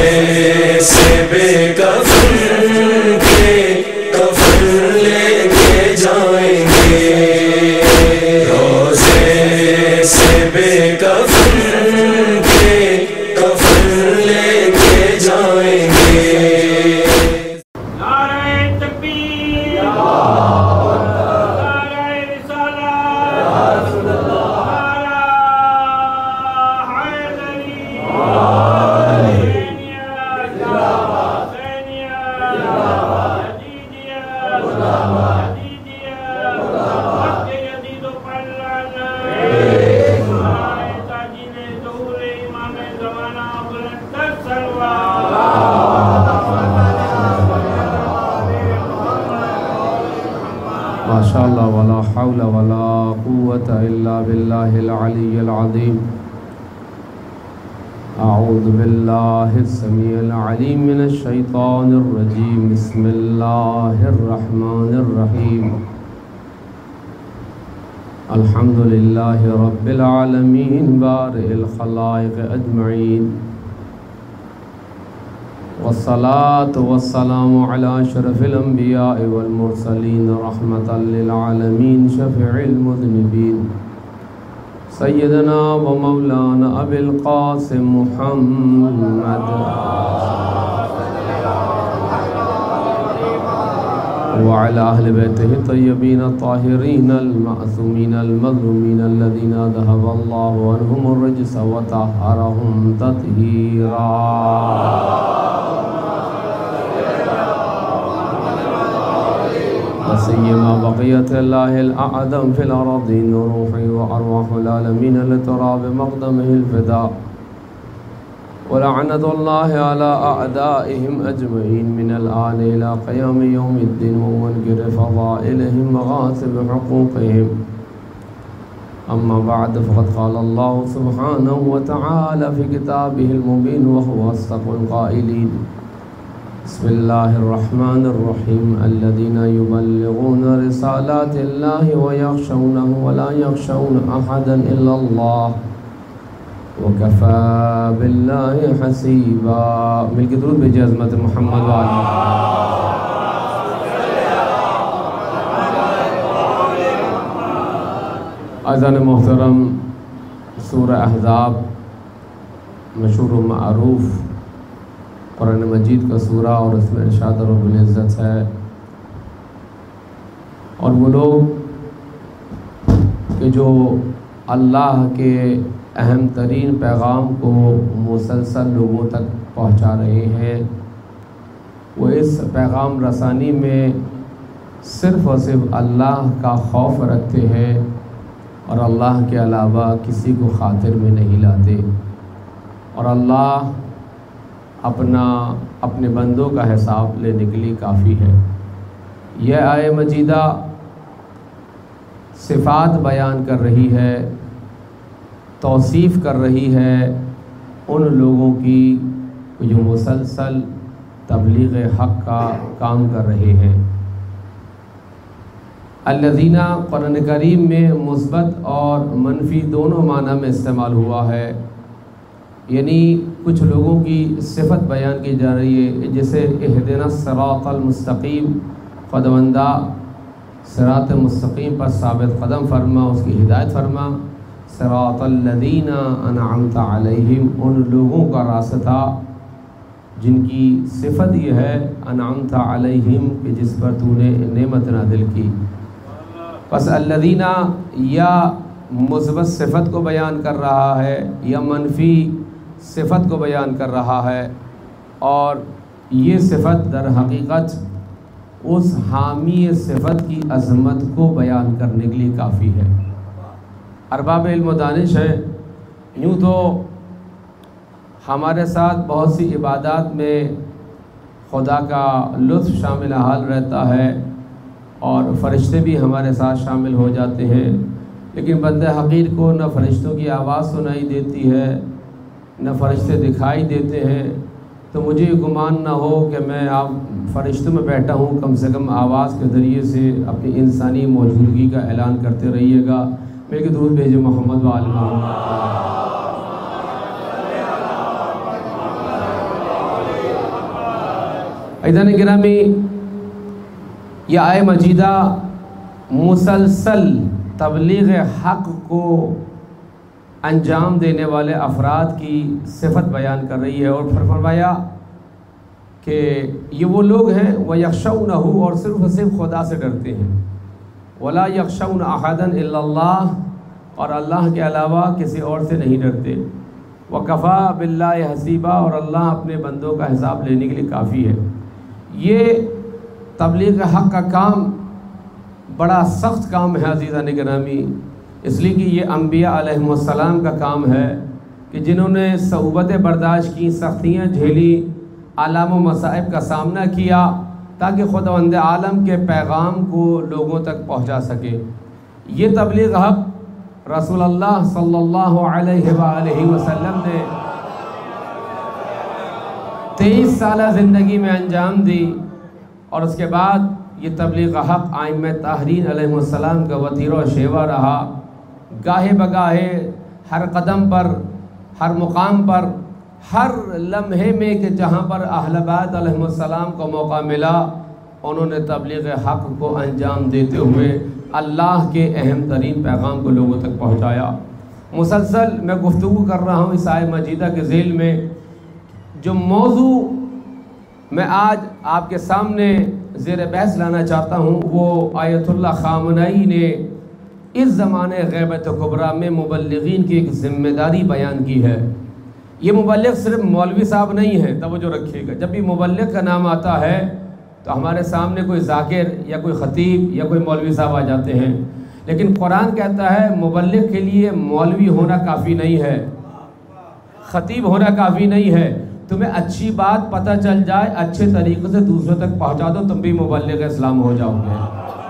سے بے کفن کے کفن لے کے جائیں گے، روزے سے بے کفن کے کفن لے کے جائیں گے۔ نعرہ تکبیر، نعرہ رسالت، نعرہ حیدری، ماشاء اللہ ولا حول ولا قوة الا باللہ العلی العظیم۔ اعوذ باللہ السمیع العلیم من الشیطان الرجیم، بسم اللہ الرحمن الرحیم۔ الحمد للہ رب العالمین بارئ الخلائق اجمعین، والصلاة والسلام على اشرف الانبیاء والمرسلین رحمة للعالمین شفیع المذنبین، سیدنا و مولانا ابی القاسم محمد وعلى اہل بیتہ الطیبین الطاہرین المعصومین المظلومین الذین ذهب اللہ عنہم الرجس وطہرہم تطہیرا۔ وسیما بقیت اللہ الاعظم فی الارضین روحی وارواح العالمین لتراب مقدمہ الفداء، ولعنت اللہ علی اعدائهم اجمعین من الآن الى قیام یوم الدین ومنکر فضائلهم وغاصب حقوقهم۔ اما بعد فقد قال اللہ سبحانہ وتعالی فی کتابہ المبین وهو اصدق القائلین، بسم اللہ الرحمن الرحیم، الذین یبلغون رسالات اللہ ویخشونہ ولا یخشون احدا الا اللہ وکفی باللہ حسیبا۔ مل کے درود بھیجئے عظمت محمد وآلہ۔ عزیزان محترم، سورہ احزاب مشہور و معروف قرآن مجید کا سورہ، اور اس میں ارشاد رب العزت ہے، اور وہ لوگ کہ جو اللہ کے اہم ترین پیغام کو مسلسل لوگوں تک پہنچا رہے ہیں، وہ اس پیغام رسانی میں صرف اور صرف اللہ کا خوف رکھتے ہیں اور اللہ کے علاوہ کسی کو خاطر میں نہیں لاتے، اور اللہ اپنے بندوں کا حساب لینے کے لیے کافی ہے۔ یہ آیہ مجیدہ صفات بیان کر رہی ہے، توصیف کر رہی ہے ان لوگوں کی جو مسلسل تبلیغ حق کا کام کر رہے ہیں۔ الذین قرآن کریم میں مثبت اور منفی دونوں معنی میں استعمال ہوا ہے، یعنی کچھ لوگوں کی صفت بیان کی جا رہی ہے، جیسے اہدنا الصراط المستقیم، خداوندہ صراط مستقیم پر ثابت قدم فرما، اس کی ہدایت فرما۔ صراط الذین انعمت علیہم، ان لوگوں کا راستہ جن کی صفت یہ ہے انعمت علیہم کہ جس پر تو نے نعمت نازل کی۔ پس الذین یا مثبت صفت کو بیان کر رہا ہے یا منفی صفت کو بیان کر رہا ہے، اور یہ صفت در حقیقت اس حامی صفت کی عظمت کو بیان کرنے کے لیے کافی ہے۔ ارباب علم و دانش ہیں، یوں تو ہمارے ساتھ بہت سی عبادات میں خدا کا لطف شامل حال رہتا ہے اور فرشتے بھی ہمارے ساتھ شامل ہو جاتے ہیں، لیکن بندہ حقیر کو نہ فرشتوں کی آواز سنائی دیتی ہے نہ فرشتے دکھائی دیتے ہیں، تو مجھے گمان نہ ہو کہ میں آپ فرشتوں میں بیٹھا ہوں، کم سے کم آواز کے ذریعے سے اپنی انسانی موجودگی کا اعلان کرتے رہیے گا۔ میرے درود بھیجے محمد وآل محمد۔ عزیزان گرامی، یہ آیہ مجیدہ مسلسل تبلیغ حق کو انجام دینے والے افراد کی صفت بیان کر رہی ہے، اور فرمایا کہ یہ وہ لوگ ہیں وَيَخْشَوْنَهُ، اور صرف خدا سے ڈرتے ہیں، وَلَا يَخْشَوْنَ أَحَدًا إِلَّا اللَّهِ، اور اللہ کے علاوہ کسی اور سے نہیں ڈرتے، وَكَفَى بِاللَّهِ حَسِيبًا، اور اللہ اپنے بندوں کا حساب لینے کے لیے کافی ہے۔ یہ تبلیغ حق کا کام بڑا سخت کام ہے عزیزان گرامی، اس لیے کہ یہ انبیاء علیہ السلام کا کام ہے کہ جنہوں نے صعوبتیں برداشت کی، سختیاں جھیلی، آلام و مصائب کا سامنا کیا، تاکہ خداوند عالم کے پیغام کو لوگوں تک پہنچا سکے۔ یہ تبلیغ حق رسول اللہ صلی اللہ علیہ وآلہ وسلم نے 23 سالہ زندگی میں انجام دی، اور اس کے بعد یہ تبلیغ حق ائمہ طاہرین علیہ السلام کا وتیرہ و شیوہ رہا۔ گاہے بگاہے، ہر قدم پر، ہر مقام پر، ہر لمحے میں کہ جہاں پر اہل بیت علیہ السلام کو موقع ملا، انہوں نے تبلیغ حق کو انجام دیتے ہوئے اللہ کے اہم ترین پیغام کو لوگوں تک پہنچایا۔ مسلسل میں گفتگو کر رہا ہوں اس آیہ مجیدہ کے ذیل میں، جو موضوع میں آج آپ کے سامنے زیر بحث لانا چاہتا ہوں وہ آیت اللہ خامنئی نے اس زمانے غیبت کبریٰ میں مبلغین کی ایک ذمہ داری بیان کی ہے۔ یہ مبلغ صرف مولوی صاحب نہیں ہے، توجہ رکھیے گا، جب بھی مبلغ کا نام آتا ہے تو ہمارے سامنے کوئی ذاکر یا کوئی خطیب یا کوئی مولوی صاحب آ جاتے ہیں، لیکن قرآن کہتا ہے مبلغ کے لیے مولوی ہونا کافی نہیں ہے، خطیب ہونا کافی نہیں ہے، تمہیں اچھی بات پتہ چل جائے، اچھے طریقے سے دوسروں تک پہنچا دو، تم بھی مبلغ اسلام ہو جاؤ گے،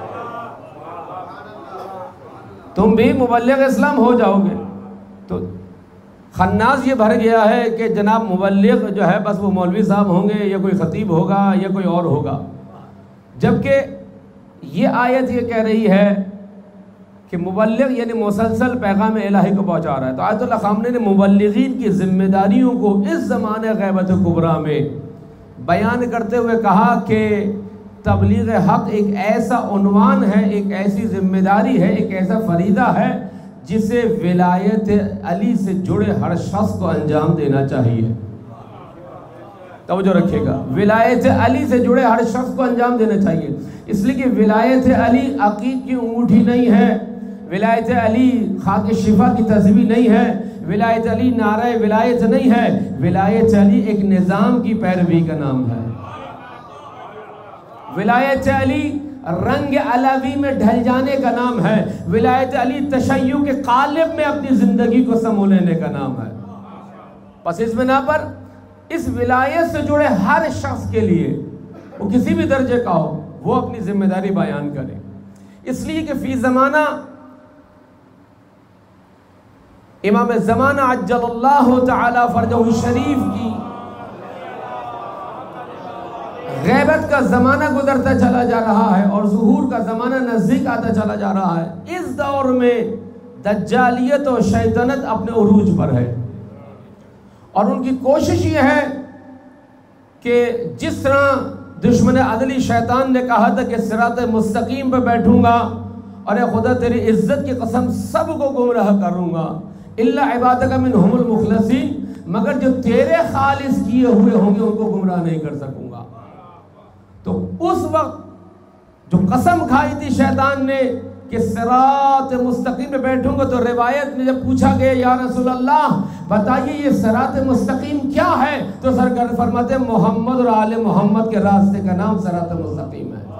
تم بھی مبلغ اسلام ہو جاؤ گے۔ تو خناس یہ بھر گیا ہے کہ جناب مبلغ جو ہے بس وہ مولوی صاحب ہوں گے یا کوئی خطیب ہوگا یا کوئی اور ہوگا، جبکہ یہ آیت یہ کہہ رہی ہے کہ مبلغ یعنی مسلسل پیغام الہی کو پہنچا رہا ہے۔ تو آیت اللہ خامنہ نے مبلغین کی ذمہ داریوں کو اس زمانے غیبت کبریٰ میں بیان کرتے ہوئے کہا کہ تبلیغ حق ایک ایسا عنوان ہے، ایک ایسی ذمہ داری ہے، ایک ایسا فریضہ ہے جسے ولایت علی سے جڑے ہر شخص کو انجام دینا چاہیے۔ توجہ رکھیے گا، ولایت علی سے جڑے ہر شخص کو انجام دینا چاہیے، اس لیے کہ ولایت علی عقیق کی انگوٹھی نہیں ہے، ولایت علی خاک شفا کی تسبیح نہیں ہے، ولایت علی نعرہ ولایت نہیں ہے، ولایت علی ایک نظام کی پیروی کا نام ہے۔ ولایت علی رنگ علوی میں ڈھل جانے کا نام ہے، ولایت علی تشیع کے قالب میں اپنی زندگی کو سمو لینے کا نام ہے۔ پس اس بنا پر اس ولایت سے جڑے ہر شخص کے لیے، وہ کسی بھی درجے کا ہو، وہ اپنی ذمہ داری بیان کرے، اس لیے کہ فی زمانہ امام زمانہ عجل اللہ تعالی فرجہ شریف کی غیبت کا زمانہ گزرتا چلا جا رہا ہے اور ظہور کا زمانہ نزدیک آتا چلا جا رہا ہے۔ اس دور میں دجالیت اور شیطنت اپنے عروج پر ہے، اور ان کی کوشش یہ ہے کہ جس طرح دشمن عدلی شیطان نے کہا تھا کہ صراط مستقیم پہ بیٹھوں گا اور اے خدا تیری عزت کی قسم سب کو گمراہ کروں گا الا عبادک منہم المخلصین، مگر جو تیرے خالص کیے ہوئے ہوں گے ان کو گمراہ نہیں کر سکوں گا۔ تو اس وقت جو قسم کھائی تھی شیطان نے کہ صراط مستقیم پہ بیٹھوں گا، تو روایت میں جب پوچھا گیا یا رسول اللہ بتائیے یہ صراط مستقیم کیا ہے، تو سرکار فرماتے ہیں محمد اور آل محمد کے راستے کا نام صراط مستقیم ہے۔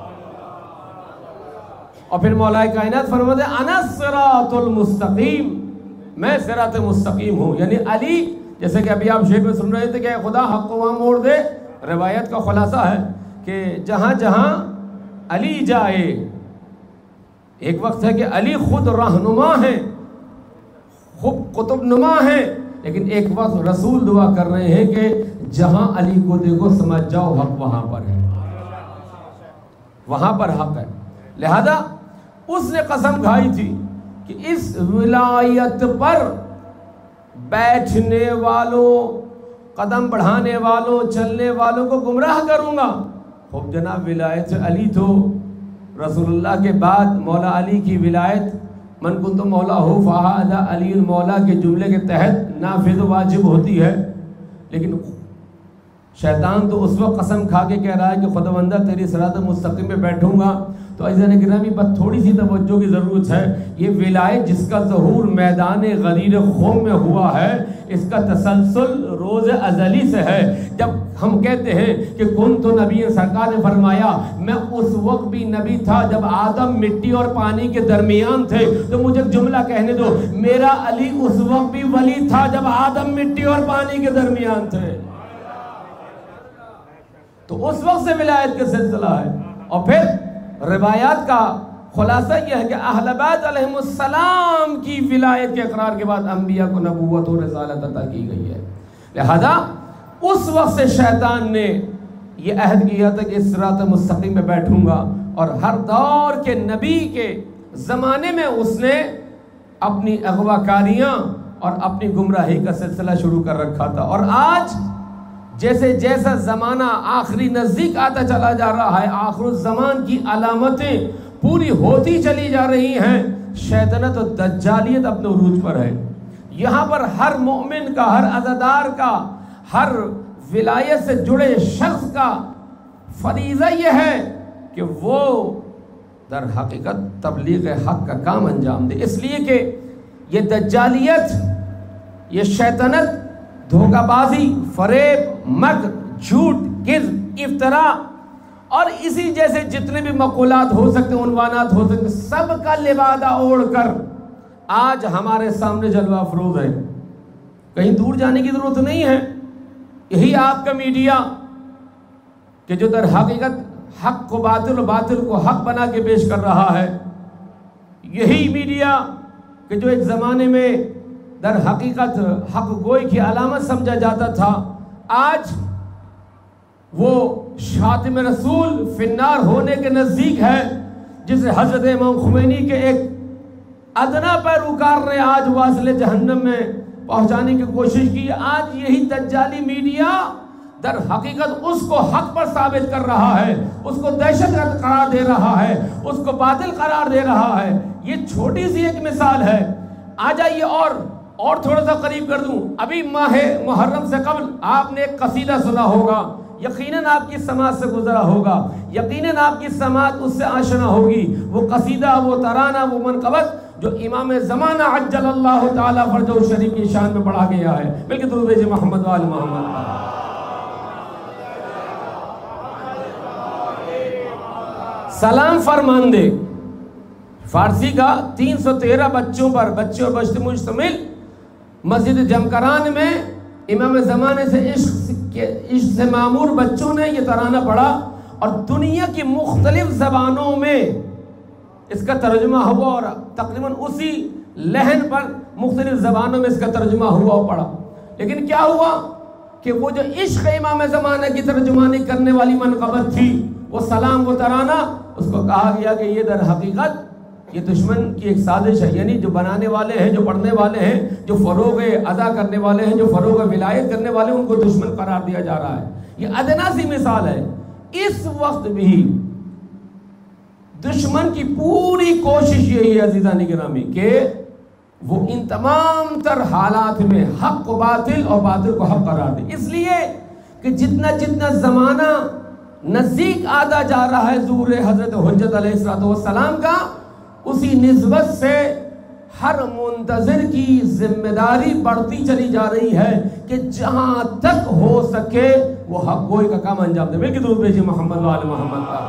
اور پھر مولا کائنات فرماتے ہیں انا الصراط المستقیم، میں صراط مستقیم ہوں، یعنی علی، جیسے کہ ابھی آپ شیخ میں سن رہے تھے کہ خدا حق کو وہاں موڑ دے، روایت کا خلاصہ ہے کہ جہاں جہاں علی جائے، ایک وقت ہے کہ علی خود رہنما ہے، خود قطب نما ہے، لیکن ایک وقت رسول دعا کر رہے ہیں کہ جہاں علی کو دیکھو سمجھ جاؤ حق وہاں پر ہے، وہاں پر حق ہے۔ لہذا اس نے قسم کھائی تھی کہ اس ولایت پر بیٹھنے والوں، قدم بڑھانے والوں، چلنے والوں کو گمراہ کروں گا، خوب جناب ولایت علی تو رسول اللہ کے بعد مولا علی کی ولایت من کنت مولا ہو فہذا علی المولا کے جملے کے تحت نافذ و واجب ہوتی ہے، لیکن شیطان تو اس وقت قسم کھا کے کہہ رہا ہے کہ خداوندہ تیری صراط مستقیم پہ بیٹھوں گا. تو عزیزان گرامی بس تھوڑی سی توجہ کی ضرورت ہے. یہ ولایت جس کا ظہور میدان غدیر خم میں ہوا ہے، اس کا تسلسل روز ازلی سے ہے. جب ہم کہتے ہیں کہ کن تو نبی، سرکار نے فرمایا میں اس وقت بھی نبی تھا جب آدم مٹی اور پانی کے درمیان تھے. تو مجھے جملہ کہنے دو، میرا علی اس وقت بھی ولی تھا جب آدم مٹی اور پانی کے درمیان تھے. تو اس وقت سے ولایت کا سلسلہ ہے. اور پھر روایات کا خلاصہ یہ ہے کہ اہل بیت علیہم السلام کی ولایت کے اقرار کے بعد انبیاء کو نبوت و رسالت عطا کی گئی ہے. لہذا اس وقت سے شیطان نے یہ عہد کیا تھا کہ اس صراط مستقیم میں بیٹھوں گا، اور ہر دور کے نبی کے زمانے میں اس نے اپنی اغواکاریاں اور اپنی گمراہی کا سلسلہ شروع کر رکھا تھا. اور آج جیسے جیسا زمانہ آخری نزدیک آتا چلا جا رہا ہے، آخر الزمان کی علامتیں پوری ہوتی چلی جا رہی ہیں، شیطنت و دجالیت اپنے عروج پر ہے. یہاں پر ہر مومن کا، ہر عزادار کا، ہر ولایت سے جڑے شخص کا فریضہ یہ ہے کہ وہ در حقیقت تبلیغ حق کا کام انجام دے. اس لیے کہ یہ دجالیت، یہ شیطنت، دھوکہ بازی، فریب، مکر، جھوٹ، کذب، افتراء اور اسی جیسے جتنے بھی مقولات ہو سکتے ہیں، عنوانات ہو سکتے ہیں، سب کا لبادہ اوڑھ کر آج ہمارے سامنے جلوہ افروز ہے. کہیں دور جانے کی ضرورت نہیں ہے. یہی آپ کا میڈیا کہ جو در حقیقت حق کو باطل و باطل کو حق بنا کے پیش کر رہا ہے. یہی میڈیا کہ جو ایک زمانے میں در حقیقت حق گوئی کی علامت سمجھا جاتا تھا، آج وہ شاتم رسول فی النار ہونے کے نزدیک ہے، جسے حضرت امام خمینی کے ایک ادنا پیروکار نے آج واصل جہنم میں پہنچانے کی کوشش کی. آج یہی دجالی میڈیا در حقیقت اس کو حق پر ثابت کر رہا ہے، اس کو دہشت گرد قرار دے رہا ہے، اس کو باطل قرار دے رہا ہے. یہ چھوٹی سی ایک مثال ہے. آ جائیے اور تھوڑا سا قریب کر دوں. ابھی ماہ محرم سے قبل آپ نے ایک قصیدہ سنا ہوگا، یقیناً آپ کی سماعت سے گزرا ہوگا، یقیناً آپ کی سماعت اس سے آشنا ہوگی. وہ قصیدہ، وہ ترانہ، وہ منقبت جو امام زمانہ عجل اللہ تعالیٰ فرجہ شریف کی شان میں پڑھا گیا ہے. بلکہ درود بھیجئے محمد وآل محمد. سلام فرماندے فارسی کا 313 بچوں پر، بچے اور بچے مشتمل مسجد جمکران میں امام زمانے سے عشق سے معمور بچوں نے یہ ترانہ پڑھا، اور دنیا کی مختلف زبانوں میں اس کا ترجمہ ہوا، اور تقریباً اسی لہن پر مختلف زبانوں میں اس کا ترجمہ ہوا اور پڑھا. لیکن کیا ہوا کہ وہ جو عشق امام زمانہ کی ترجمانی کرنے والی منقبت تھی، وہ سلام، وہ ترانہ، اس کو کہا گیا کہ یہ در حقیقت یہ دشمن کی ایک سازش ہے. یعنی جو بنانے والے ہیں، جو پڑھنے والے ہیں، جو فروغ ادا کرنے والے ہیں، جو فروغ ولایت کرنے والے ہیں، ان کو دشمن قرار دیا جا رہا ہے. یہ ادنا سی مثال ہے. اس وقت بھی دشمن کی پوری کوشش یہی ہے عزیزان گرامی کہ وہ ان تمام تر حالات میں حق کو باطل اور باطل کو حق قرار دے. اس لیے کہ جتنا زمانہ نزدیک آتا جا رہا ہے ظہور حضرت حجت علیہ السلام کا، اسی نسبت سے ہر منتظر کی ذمہ داری بڑھتی چلی جا رہی ہے کہ جہاں تک ہو سکے وہ حق گوئی کا کام انجام دے. بلکہ درود بھیجئے محمد وآل محمد کا.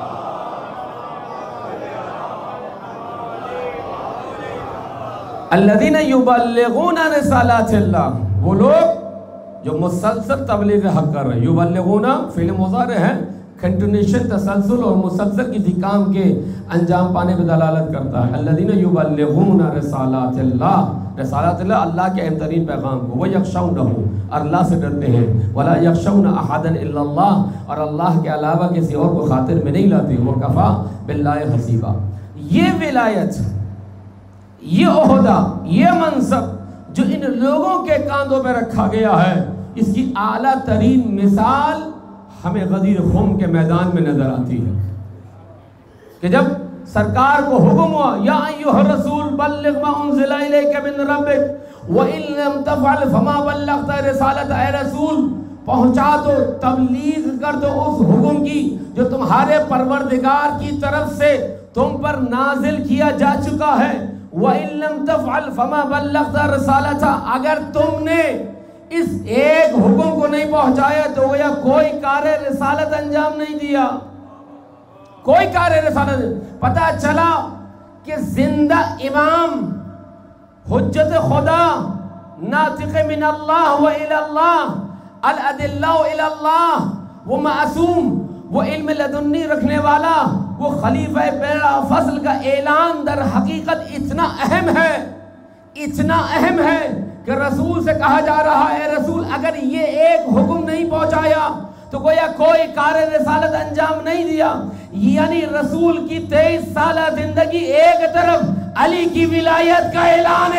الذین یبلغون رسالات اللہ، وہ لوگ جو مسلسل تبلیغ حق کر رہے ہیں. یبلغون فعل مضارع ہے، کنٹینیوشن، تسلسل اور مسلسل کسی کام کے انجام پانے پہ دلالت کرتا ہے. الذین یبلغون رسالات اللہ، رسالات اللہ، اللہ کے اہم ترین پیغام کو. وہ یخشونہ، اور اللہ سے ڈرتے ہیں. ولا یخشون احدا الا اللہ، اور اللہ کے علاوہ کسی اور کو خاطر میں نہیں لاتے. وکفی باللہ حسیبا. یہ ولایت، یہ عہدہ، یہ منصب جو ان لوگوں کے کاندھوں پہ رکھا گیا ہے، اس کی اعلیٰ ترین مثال ہمیں غدیر خم کے میدان میں نظر آتی ہے کہ جب سرکار کو حکم ہوا یا ایھا الرسول بلغ ما انزل الیک من ربک وان لم تفعل فما بلغت رسالت، اے رسول پہنچا دو، تبلیغ کر دو اس حکم کی جو تمہارے پروردگار کی طرف سے تم پر نازل کیا جا چکا ہے۔ وَإِن لَمْ تَفْعَلْ فَمَا بَلَّغْتَ رِسَالَتَهُ، اگر تم نے اس ایک حکم کو نہیں پہنچایا تو گویا کوئی کار رسالت انجام نہیں دیا، کوئی کار رسالت۔ پتہ چلا کہ زندہ امام، حجت خدا، ناطق من اللہ و الی اللہ، الادلہ الی اللہ، وہ معصوم، وہ علم لدنی رکھنے والا، وہ خلیفہ بلا فضل کا اعلان در حقیقت اتنا اہم ہے، اتنا اہم ہے کہ رسول سے کہا جا رہا ہے رسول اگر یہ ایک حکم نہیں پہنچایا تو گویا کوئی کار رسالت انجام نہیں دیا۔ یعنی رسول کی 23 سالہ زندگی ایک طرف، علی کی ولایت کا اعلان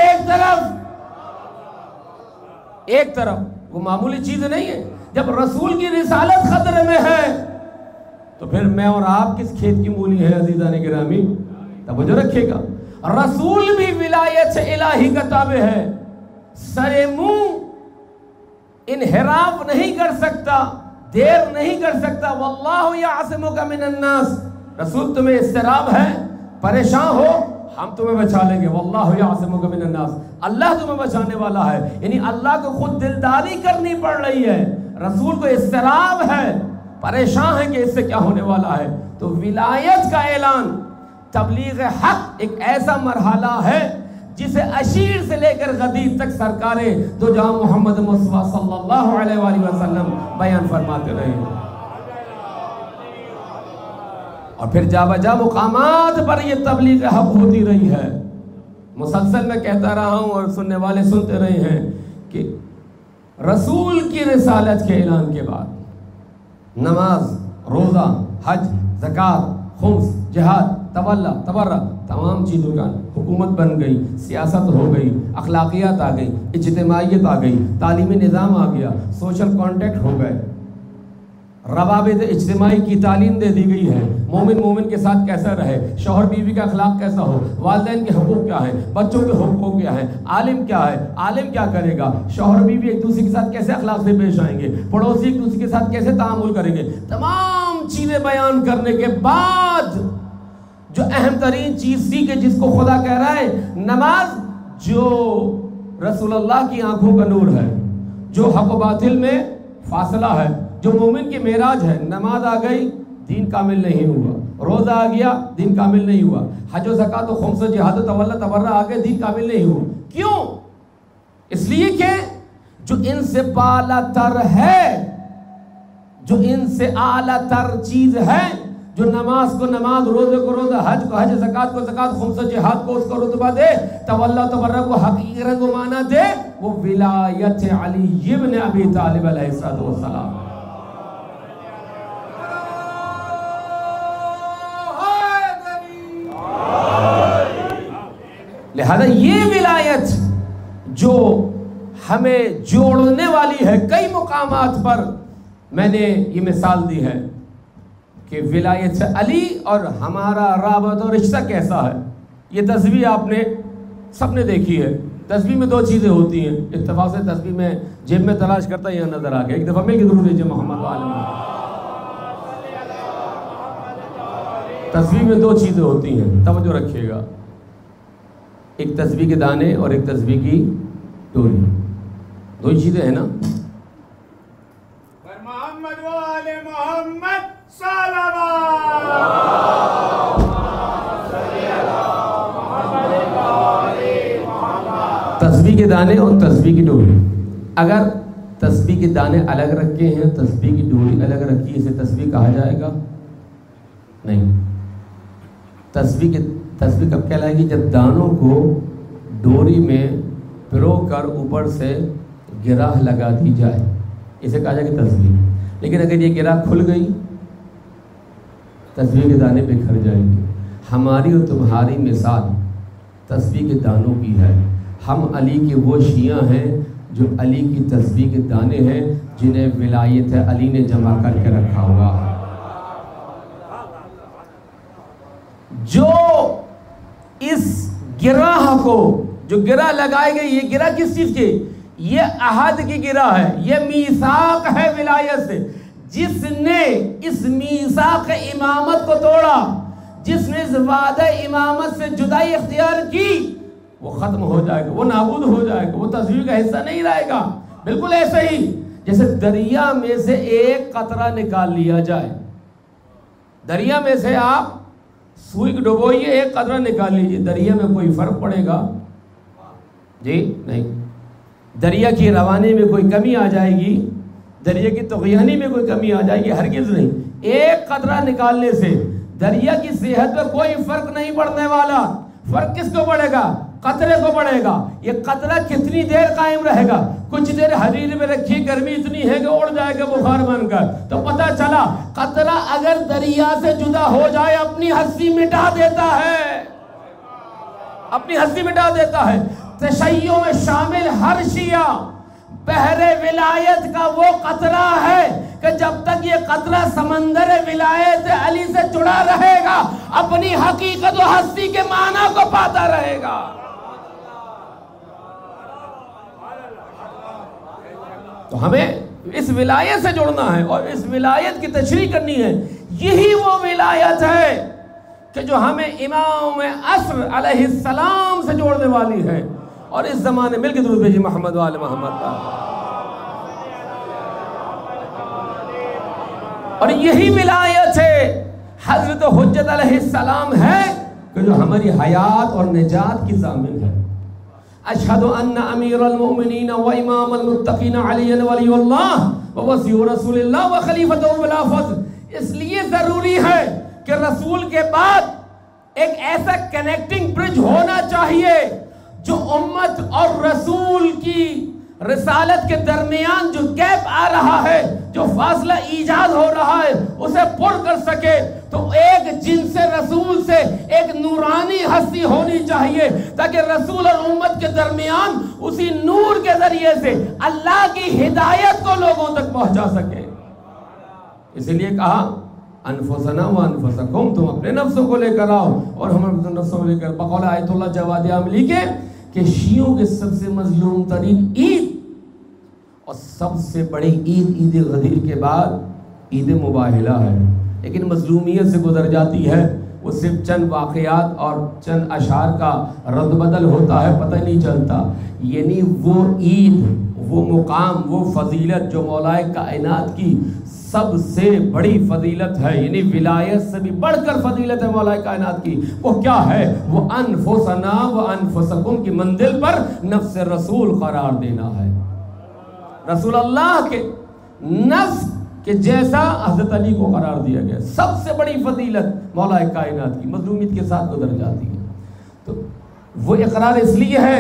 ایک طرف، وہ معمولی چیز نہیں ہے۔ جب رسول کی رسالت خطرے میں ہے تو پھر میں اور آپ کس کھیت کی مولی ہے عزیزان گرامی؟ توجہ رکھے گا، رسول بھی ولایت الہی کا تابع ہے، سر منہ انحراف نہیں کر سکتا، دیر نہیں کر سکتا۔ واللہ یعصمک من الناس، رسول تمہیں اضطراب ہے، پریشان ہو، ہم تمہیں بچا لیں گے۔ واللہ یعصمک من الناس، اللہ تمہیں بچانے والا ہے۔ یعنی اللہ کو خود دلداری کرنی پڑ رہی ہے، رسول کو اضطراب ہے، پریشان ہے کہ اس سے کیا ہونے والا ہے۔ تو ولایت کا اعلان، تبلیغ حق ایک ایسا مرحلہ ہے جسے اشیر سے لے کر غدیر تک سرکار دو جہاں محمد مصطفیٰ صلی اللہ علیہ وآلہ وسلم بیان فرماتے رہے ہیں۔ اور پھر جا بجا مقامات پر یہ تبلیغ حق ہوتی رہی ہے۔ مسلسل میں کہتا رہا ہوں اور سننے والے سنتے رہے ہیں کہ رسول کی رسالت کے اعلان کے بعد نماز، روزہ، حج، زکوٰۃ، خمس، جہاد، تولہ، تبرع، تمام چیزوں کا حکومت بن گئی، سیاست ہو گئی، اخلاقیات آ گئی، اجتماعیت آ گئی، تعلیمی نظام آ گیا، سوشل کانٹیکٹ ہو گئے، روابط اجتماعی کی تعلیم دے دی گئی ہے، مومن مومن کے ساتھ کیسا رہے، شوہر بیوی کا اخلاق کیسا ہو، والدین کے حقوق کیا ہیں، بچوں کے حقوق کیا ہیں، عالم کیا ہے، عالم کیا کرے گا، شوہر بیوی ایک دوسرے کے ساتھ کیسے اخلاق سے پیش آئیں گے، پڑوسی ایک دوسرے کے ساتھ کیسے تعامل کریں گے، تمام چیزیں بیان کرنے کے بعد جو اہم ترین چیز تھی کہ جس کو خدا کہہ رہا ہے نماز، جو رسول اللہ کی آنکھوں کا نور ہے، جو حق و باطل میں فاصلہ ہے، جو مومن کی معراج ہے، نماز آ گئی دین کامل نہیں ہوا، روزہ آ گیا دین کامل نہیں ہوا، حج و زکوٰۃ و خمس و جہاد و تولہ تبرع آ گئے دین کامل نہیں ہوا۔ کیوں؟ اس لیے کہ جو ان سے بالا تر ہے، جو ان سے اعلیٰ تر چیز ہے، جو نماز کو نماز، روزے کو روزہ، حج کو حج، زکوٰۃ کو زکوٰۃ، خمس و جہاد کو اس کو رتبہ دے، تولہ تبرع کو حقیقی رنگ و معنی دے، وہ ولایت علی ابن ابی طالب علیہ السلام۔ لہذا یہ ولایت جو ہمیں جوڑنے والی ہے، کئی مقامات پر میں نے یہ مثال دی ہے کہ ولایت علی اور ہمارا رابطہ اور رشتہ کیسا ہے۔ یہ تسبیح آپ نے سب نے دیکھی ہے، تسبیح میں دو چیزیں ہوتی ہیں، اتفاق سے تسبیح میں جیب میں تلاش کرتا یہاں نظر آ گیا، ایک دفعہ میں کی ضرور ہے محمد عالم۔ تسبیح میں دو چیزیں ہوتی ہیں، توجہ رکھیے گا، ایک تسبیح کے دانے اور ایک تسبیح کی ڈوری، دو ہی چیزیں ہیں نا۔ محمد و آل محمد صلوات۔ تسبیح کے دانے اور تسبیح کی ڈوری، اگر تسبیح کے دانے الگ رکھے ہیں، تسبیح کی ڈوری الگ رکھی، اسے تسبیح کہا جائے گا نہیں۔ تسبیح کب کہلائے گی؟ جب دانوں کو ڈوری میں پرو کر اوپر سے گرہ لگا دی جائے، اسے کہا جائے گا تسبیح۔ لیکن اگر یہ گرہ کھل گئی تسبیح کے دانے بکھر جائیں گے۔ ہماری اور تمہاری مثال تسبیح کے دانوں کی ہے۔ ہم علی کے وہ شیعہ ہیں جو علی کی تسبیح کے دانے ہیں جنہیں ولایت علی نے جمع کر کے رکھا ہوا ہے. جو اس گرہ کو جو گرہ لگائے گئے، یہ گرہ کس چیز کی؟ یہ عہد کی گرہ ہے، یہ میثاق ہے ولایت سے. جس نے اس میثاق امامت کو توڑا، جس نے اس وعدہ امامت سے جدائی اختیار کی، وہ ختم ہو جائے گا، وہ نابود ہو جائے گا، وہ تصویر کا حصہ نہیں رہے گا. بالکل ایسے ہی جیسے دریا میں سے ایک قطرہ نکال لیا جائے. دریا میں سے آپ سوئی ڈبوئیے، ایک قطرہ نکال لیجیے، دریا میں کوئی فرق پڑے گا؟ جی نہیں. دریا کی روانی میں کوئی کمی آ جائے گی؟ دریا کی طغیانی میں کوئی کمی آ جائے گی؟ ہرگز نہیں. ایک قطرہ نکالنے سے دریا کی صحت میں کوئی فرق نہیں پڑنے والا. فرق کس کو پڑے گا؟ قطرے کو پڑے گا. یہ قطرہ کتنی دیر قائم رہے گا؟ کچھ دیر حریر میں رکھی، گرمی اتنی ہے کہ اڑ جائے گا بخار بن کر. تو پتہ چلا قطرہ اگر دریا سے جدا ہو جائے اپنی ہستی مٹا دیتا ہے، اپنی ہستی مٹا دیتا ہے. تشیع میں شامل ہر شیعہ بحر ولایت کا وہ قطرہ ہے کہ جب تک یہ قطرہ سمندر ولایت علی سے جڑا رہے گا اپنی حقیقت و ہستی کے معنی کو پاتا رہے گا. تو ہمیں اس ولایت سے جڑنا ہے اور اس ولایت کی تشریح کرنی ہے. یہی وہ ولایت ہے کہ جو ہمیں امام عصر علیہ السلام سے جوڑنے والی ہے. اور اس زمانے مل کے درود بھیجی محمد وآل محمد کا. اور یہی ولایت ہے حضرت حجت علیہ السلام ہے کہ جو ہماری حیات اور نجات کی ضامن ہے. اشہد ان امیر المؤمنین و امام المتقین علی ولی اللہ و وصی رسول اللہ و خلیفۃ بلا فضل. اس لیے ضروری ہے کہ رسول کے بعد ایک ایسا کنیکٹنگ برج ہونا چاہیے جو امت اور رسول کی رسالت کے درمیان جو گیپ آ رہا ہے، جو فاصلہ ایجاد ہو رہا ہے، اسے پر کر سکے. تو ایک جنس رسول سے ایک نورانی ہستی ہونی چاہیے تاکہ رسول اور امت کے درمیان اسی نور کے ذریعے سے اللہ کی ہدایت کو لوگوں تک پہنچا سکے. اسی لیے کہا انفسنا و انفسکم، تم اپنے نفسوں کو لے کر آؤ اور ہم اپنے نفسوں کو لے کر. بقول آیت اللہ جواد عاملی کے کہ شیعوں کے سب سے مظلوم ترین عید اور سب سے بڑی عید غدیر کے بعد عید مباہلہ ہے، لیکن مظلومیت سے گزر جاتی ہے. وہ صرف چند واقعات اور چند اشعار کا رد بدل ہوتا ہے، پتہ نہیں چلتا. یعنی وہ عید، وہ مقام، وہ فضیلت جو مولائے کائنات کی سب سے بڑی فضیلت ہے، یعنی ولایت سے بھی بڑھ کر فضیلت ہے مولائے کائنات کی. وہ کیا ہے؟ وہ انفسنا و انفسکم کی منزل پر نفس رسول قرار دینا ہے. رسول اللہ کے نفس کے جیسا حضرت علی کو قرار دیا گیا. سب سے بڑی فضیلت مولائے کائنات کی مظلومیت کے ساتھ گزر جاتی ہے. تو وہ اقرار اس لیے ہے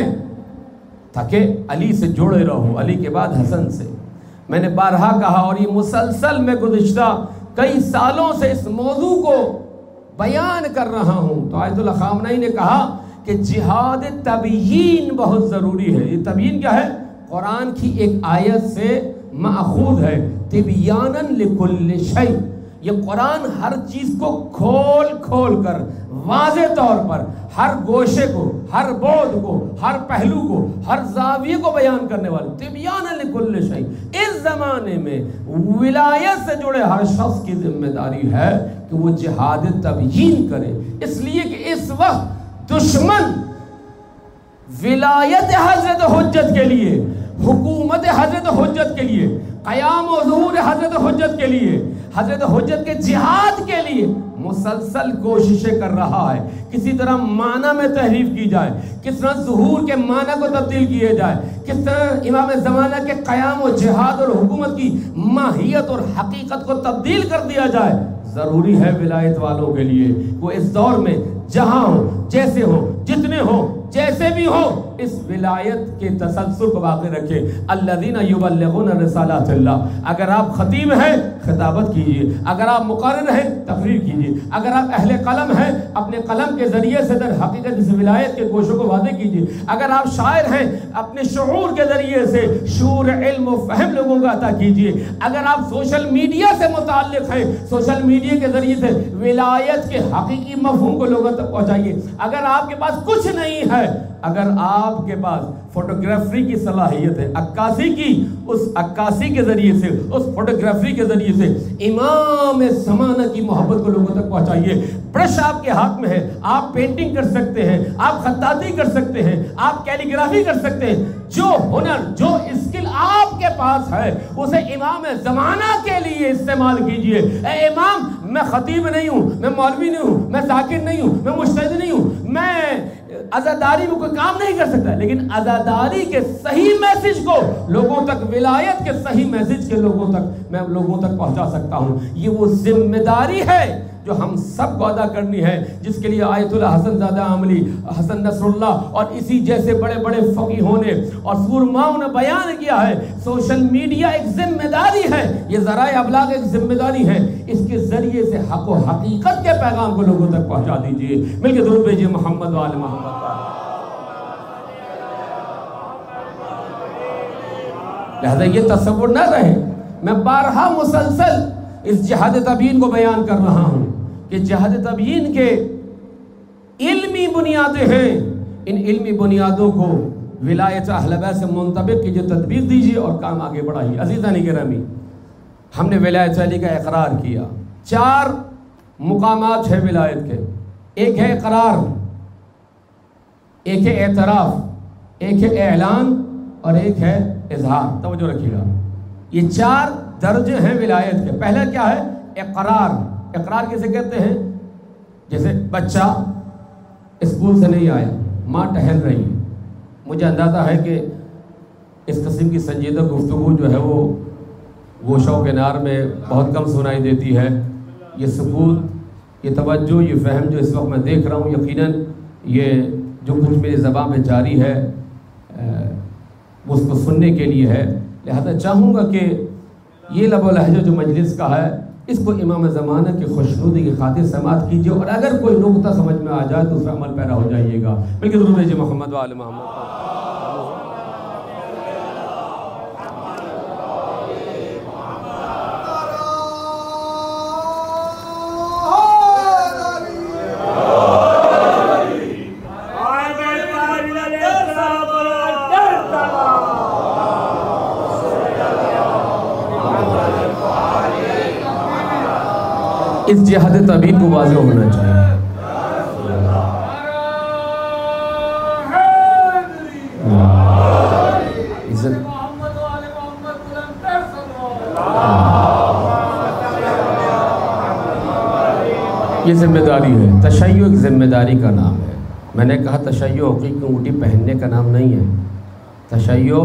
تاکہ علی سے جڑے رہو، علی کے بعد حسن سے. میں نے بارہا کہا اور یہ مسلسل میں گزشتہ کئی سالوں سے اس موضوع کو بیان کر رہا ہوں. تو آیت اللہ خامنہی نے کہا کہ جہاد تبیین بہت ضروری ہے. یہ تبیین کیا ہے؟ قرآن کی ایک آیت سے ماخوذ ہے، تبیانا لکل شیء. یہ قرآن ہر چیز کو کھول کھول کر واضح طور پر ہر گوشے کو، ہر بعد کو، ہر پہلو کو، ہر زاویے کو بیان کرنے والے. تبیانا لکل شیء. اس زمانے میں ولایت سے جڑے ہر شخص کی ذمہ داری ہے کہ وہ جہاد تبیین کرے. اس لیے کہ اس وقت دشمن ولایت حضرت حجت کے لیے، حکومت حضرت حجت کے لیے، قیام و ظہور حضرت حجت کے لیے، حضرت حجت کے جہاد کے لیے مسلسل کوششیں کر رہا ہے. کسی طرح معنی میں تحریف کی جائے، کس طرح ظہور کے معنی کو تبدیل کیے جائے، کس طرح امام زمانہ کے قیام و جہاد اور حکومت کی ماہیت اور حقیقت کو تبدیل کر دیا جائے. ضروری ہے ولایت والوں کے لیے وہ اس دور میں جہاں ہو، جیسے ہو، جتنے ہو، جیسے بھی ہو، اس ولایت کے تسلسل کو باقی رکھے. الذین یبلغون رسالات اللہ. اگر آپ خطیب ہیں خطابت کیجئے، اگر آپ مقرر ہیں تقریر کیجئے، اگر آپ اہل قلم ہیں اپنے قلم کے ذریعے سے در حقیقت اس ولایت کے گوشوں کو واضح کیجئے، اگر آپ شاعر ہیں اپنے شعور کے ذریعے سے شعور، علم و فہم لوگوں کا عطا کیجئے، اگر آپ سوشل میڈیا سے متعلق ہیں سوشل میڈیا کے ذریعے سے ولایت کے حقیقی مفہوم کو لوگوں تک پہنچائیے. اگر آپ کے پاس کچھ نہیں ہے، اگر آپ کے پاس فوٹوگرافی کی صلاحیت ہے، عکاسی کی، اس عکاسی کے ذریعے سے، اس فوٹوگرافی کے ذریعے سے امام زمانہ کی محبت کو لوگوں تک پہنچائیے. برش آپ کے ہاتھ میں ہے، آپ پینٹنگ کر سکتے ہیں، آپ خطاطی کر سکتے ہیں، آپ کیلیگرافی کر سکتے ہیں. جو ہنر، جو اسکل آپ کے پاس ہے اسے امام زمانہ کے لیے استعمال کیجئے. اے امام، میں خطیب نہیں ہوں، میں مولوی نہیں ہوں، میں ذاکر نہیں ہوں، میں مجتہد نہیں ہوں، میں عزاداری میں کوئی کام نہیں کر سکتا، لیکن عزاداری کے صحیح میسج کو لوگوں تک، ولایت کے صحیح میسج کے لوگوں تک میں لوگوں تک پہنچا سکتا ہوں. یہ وہ ذمہ داری ہے جو ہم سب کو ادا کرنی ہے، جس کے لیے آیت اللہ حسن زادہ عاملی، حسن نصر اللہ اور اسی جیسے بڑے بڑے فقیہوں نے اور سورماؤں نے بیان کیا ہے. سوشل میڈیا ایک ذمہ داری ہے، یہ ذرائع ابلاغ ایک ذمہ داری ہے. اس کے ذریعے سے حق و حقیقت کے پیغام کو لوگوں تک پہنچا دیجیے. مل کے درود بھیجیے محمد و آل محمد. لہذا یہ تصور نہ رہے، میں بارہا مسلسل اس جہاد تبیین کو بیان کر رہا ہوں کہ جہاد تبیین کے علمی بنیادیں ہیں. ان علمی بنیادوں کو ولایت اہل بیت سے منطبق کیجئے، تطبیق دیجئے اور کام آگے بڑھائیے. عزیزان گرامی، ہم نے ولایت علی کا اقرار کیا. 4 مقامات ہیں ولایت کے. ایک ہے اقرار، ایک ہے اعتراف، ایک ہے اعلان اور ایک ہے اظہار. توجہ رکھیے گا، یہ 4 درجے ہیں ولایت کے. پہلا کیا ہے؟ اقرار. اقرار کسے کہتے ہیں؟ جیسے بچہ اسکول سے نہیں آیا، ماں ٹہل رہی ہے. مجھے اندازہ ہے کہ اس قسم کی سنجیدہ گفتگو جو ہے وہ گوشہ و کنار میں بہت کم سنائی دیتی ہے. یہ سکوت، یہ توجہ، یہ فہم جو اس وقت میں دیکھ رہا ہوں، یقیناً یہ جو کچھ میری زبان میں جاری ہے وہ اس کو سننے کے لیے ہے. لہذا چاہوں گا کہ یہ لب و لہجہ جو مجلس کا ہے اس کو امام زمانہ کی خوشنودی کی خاطر سماعت کیجئے، اور اگر کوئی نقطہ سمجھ میں آ جائے تو اس پر عمل پیرا ہو جائیے گا. بلکہ درود بھیجیے محمد و آل محمد. اس جہاد تبیین کو واضح ہونا چاہیے. یہ ذمہ داری ہے. تشیع ایک ذمہ داری کا نام ہے. میں نے کہا تشیع حقیقی انگوٹھی پہننے کا نام نہیں ہے. تشیع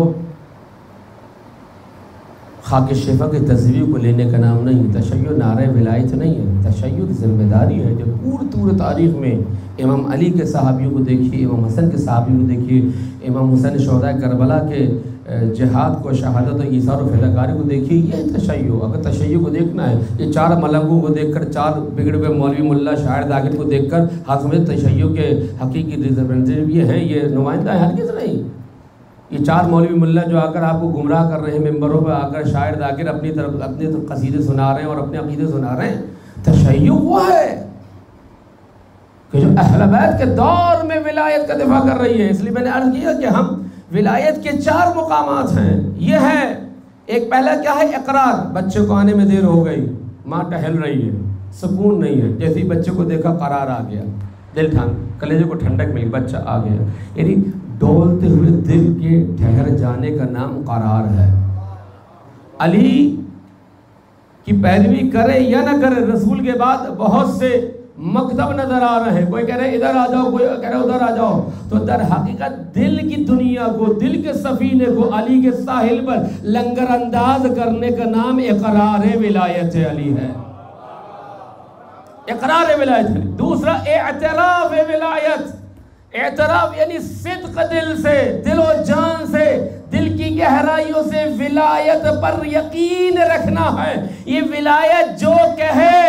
خاک شفا کی تصویر کو لینے کا نام نہیں ہے. تشیع نعرہ ولایت نہیں ہے. تشیع ذمہ داری ہے. جو پور تاریخ میں امام علی کے صحابیوں کو دیکھیے، امام حسن کے صحابیوں کو دیکھیے، امام حسین شہداء کربلا کے جہاد کو، شہادت و ایثار و فداکاری کو دیکھیے. یہ تشیع. اگر تشیع کو دیکھنا ہے، یہ 4 ملنگوں کو دیکھ کر، 4 بگڑے ہوئے مولوی ملا شاعر ذاکر کو دیکھ کر ہاتھ میں تشیع کے حقیقی ریپرزینٹیو یہ ہیں، یہ نمائندہ ہیں، ہرگز نہیں. یہ 4 مولوی ملا جو آ کر آپ کو گمراہ کر رہے ہیں، ممبروں پہ آ کر شاعر ذاکر اپنی طرف قصیدے سنا رہے ہیں اور اپنے عقیدے سنا رہے ہیں. تشیع وہ ہے کہ جو اہل بیت کے دور میں ولایت کا دفاع کر رہی ہے. اس لیے میں نے عرض کیا کہ ہم ولایت کے 4 مقامات ہیں. یہ ہے ایک، پہلا کیا ہے؟ اقرار. بچے کو آنے میں دیر ہو گئی، ماں ٹہل رہی ہے، سکون نہیں ہے، جیسے ہی بچے کو دیکھا قرار آ گیا، دل کلیجے کو ٹھنڈک ملی، بچہ آ گیا. یعنی ڈولتے ہوئے دل کے ٹھہر جانے کا نام قرار ہے. علی کی پیروی کرے یا نہ کرے، رسول کے بعد بہت سے مکتب نظر آ رہے ہیں. کوئی کہہ رہے ادھر آ جاؤ، کوئی کہہ رہے ادھر آ جاؤ. تو در حقیقت دل کی دنیا کو، دل کے سفینے کو علی کے ساحل پر لنگر انداز کرنے کا نام اقرار ولایت علی ہے. اقرار ولایت علی. دوسرا اعتراف ولایت. اعتراف یعنی صدق دل سے، دل و جان سے، دل کی گہرائیوں سے ولایت پر یقین رکھنا ہے. یہ ولایت جو کہے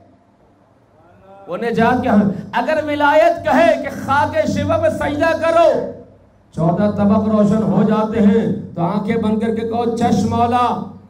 وہ نجات کیا ہے. اگر ولایت کہے کہ خاک شیوا پہ سجدہ کرو 14 طبق روشن ہو جاتے ہیں تو آنکھیں بند کر کے کہو چش مولا،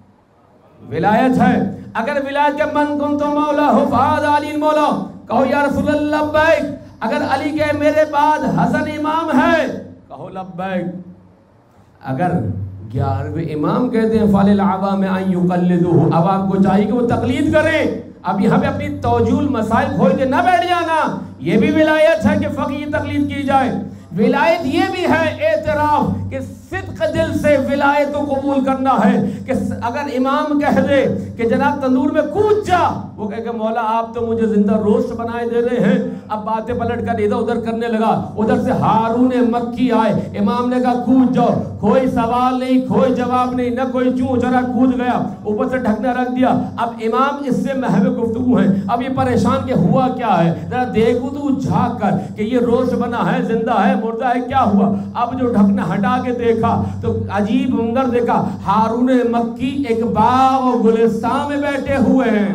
ولایت ہے. اگر ولایت کے من کنت مولا ہو فہذا علی مولا، کہو یا رسول اللہ لبیک. اگر علی کے میرے بعد حسن امام ہے کہو لبیک. اگر 11ویں امام کہتے ہیں فَلِلْعَوَامِ أَن يُقَلِّدُوهُ، عوام کو چاہیے کہ وہ تقلید کریں. اب یہاں پہ اپنی توجیہ المسائل کھول کے نہ بیٹھ جانا. یہ بھی ولایت ہے کہ فقیہ تقلید کی جائے. ولایت یہ بھی ہے اعتراف کہ صدق دل سے ولایت کو قبول کرنا ہے. کہ اگر امام کہہ دے کہ جناب تندور میں کود جا، وہ کہے کہ مولا آپ تو مجھے زندہ روسٹ بنائے دے رہے ہیں. اب باتیں پلٹ کر ادھر ادھر کرنے لگا. ادھر سے ہارون مکی آئے، امام نے کہا کود جاؤ، کوئی سوال نہیں، کوئی جواب نہیں، نہ کوئی چوں چرا کود گیا، اوپر سے ڈھکنا رکھ دیا. اب امام اس سے محو گفتگو ہیں. اب یہ پریشان کہ ہوا کیا ہے، ذرا دیکھو تو جھانک کر کہ یہ روسٹ بنا ہے، زندہ ہے، مردہ ہے، کیا ہوا. اب جو ڈھکنا ہٹا کے دیکھا تو عجیب منظر دیکھا. ہارون مکی ایک باغ و گلستان میں بیٹھے ہوئے ہیں.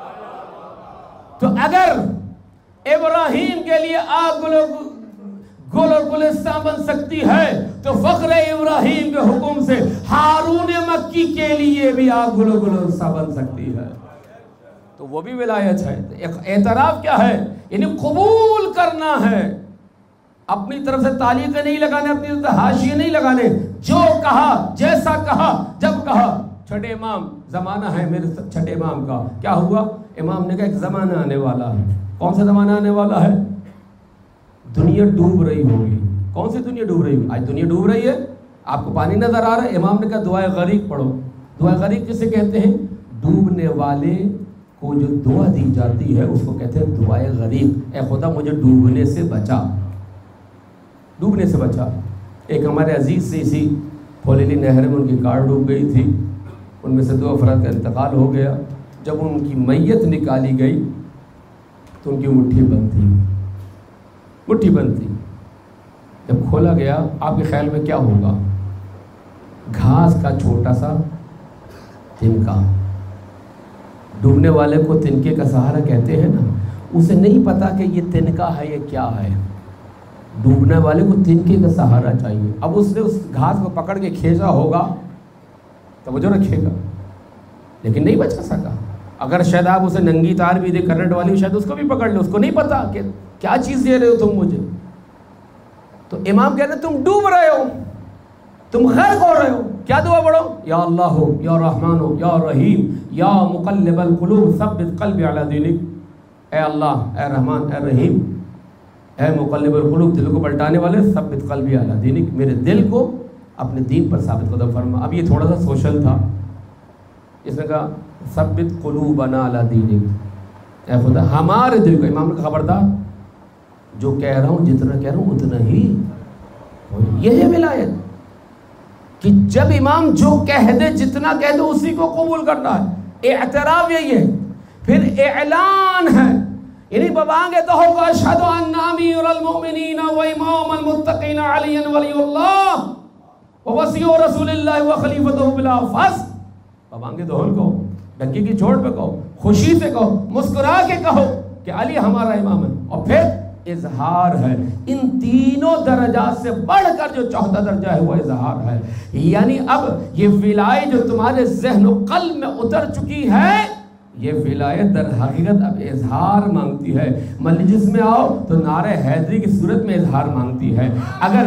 تو اگر ابراہیم کے لیے آگ گل اور گلستان بن سکتی ہے تو فخر ابراہیم کے حکم سے ہارون مکی کے لیے بھی آگ گل اور گلستان بن سکتی ہے. تو وہ بھی ولایت ہے. اعتراف کیا ہے؟ یعنی قبول کرنا ہے. اپنی طرف سے تعلیقیں نہیں لگانے، اپنی طرف سے حاشیے نہیں لگانے. جو کہا، جیسا کہا، جب کہا. چھٹے امام زمانہ ہے میرے چھٹے امام کا. کیا ہوا؟ امام نے کہا ایک زمانہ آنے والا ہے. کون سا زمانہ آنے والا ہے؟ دنیا ڈوب رہی ہوگی. کون سی دنیا ڈوب رہی ہوگی؟ آج دنیا ڈوب رہی ہے، آپ کو پانی نظر آ رہا ہے. امام نے کہا دعائے غریق پڑھو. دعائے غریق کسے کہتے ہیں؟ ڈوبنے والے کو جو دعا دی جاتی ہے اس کو کہتے ہیں دعائے غریق. اے خدا مجھے ڈوبنے سے بچا، ڈوبنے سے بچا. ایک ہمارے عزیز سے اسی پھولیلی نہر میں ان کی کار ڈوب گئی تھی. ان میں سے 2 افراد کا انتقال ہو گیا. جب ان کی میت نکالی گئی تو ان کی مٹھی بند تھی، مٹھی بند تھی. جب کھولا گیا آپ کے خیال میں کیا ہوگا؟ گھاس کا چھوٹا سا تنکا. ڈوبنے والے کو تنکے کا سہارا کہتے ہیں نا. اسے نہیں پتا کہ یہ تنکا ہے، یہ کیا ہے. ڈوبنے والے کو تنکے کا سہارا چاہیے. اب اس نے اس گھاس کو پکڑ کے کھینچا ہوگا توجہ رکھے گا، لیکن نہیں بچا سکا. اگر شاید آپ اسے ننگی تار بھی دے کرنٹ والی، شاید اس کو بھی پکڑ لے. اس کو نہیں پتا کہ کیا چیز دے رہے ہو تم مجھے. تو امام کہتے ہیں تم ڈوب رہے ہو، تم غرق ہو رہے ہو. کیا دعا پڑھو؟ یا اللہ ہو، یا رحمان ہو، یا رحیم، یا مقلب القلوب ثبت قلبی علی دینک. اے اللہ، اے رحمان، اے رحیم، اے مقلب القلوب، دل کو پلٹانے والے، ثبت قلبی علی دینک، میرے دل کو اپنے دین پر ثابت قدم فرما. اب یہ تھوڑا سا سوشل تھا. اس نے کہا ثبت قلوبنا علی دینک، اے خدا ہمارے دل کو. امام نے خبردار، جو کہہ رہا ہوں جتنا کہہ رہا ہوں اتنا ہی. یہ ہے ولایت کہ جب امام جو کہہ دے، جتنا کہہ دے اسی کو قبول کرنا ہے. اعتراف یہی ہے. پھر اعلان ہے، یعنی ببانگے تو ہوگا اشہد ان امیر المؤمنین و امام المتقین علی ولی اللہ و وصی رسول اللہ و خلیفۃ بلا فصل. ببانگے دہل کو، ڈنکی کی چوٹ پہ کہو، خوشی سے کہو، مسکرا کے کہو کہ علی ہمارا امام ہے. اور پھر اظہار ہے. ان تینوں درجات سے بڑھ کر جو چوتھا درجہ ہے وہ اظہار ہے. یعنی اب یہ ولایت جو تمہارے ذہن و قلب میں اتر چکی ہے، یہ ولایت در حقیقت اب اظہار مانگتی ہے. مجلس میں آؤ تو نعرہ حیدری کی صورت میں اظہار مانگتی ہے. اگر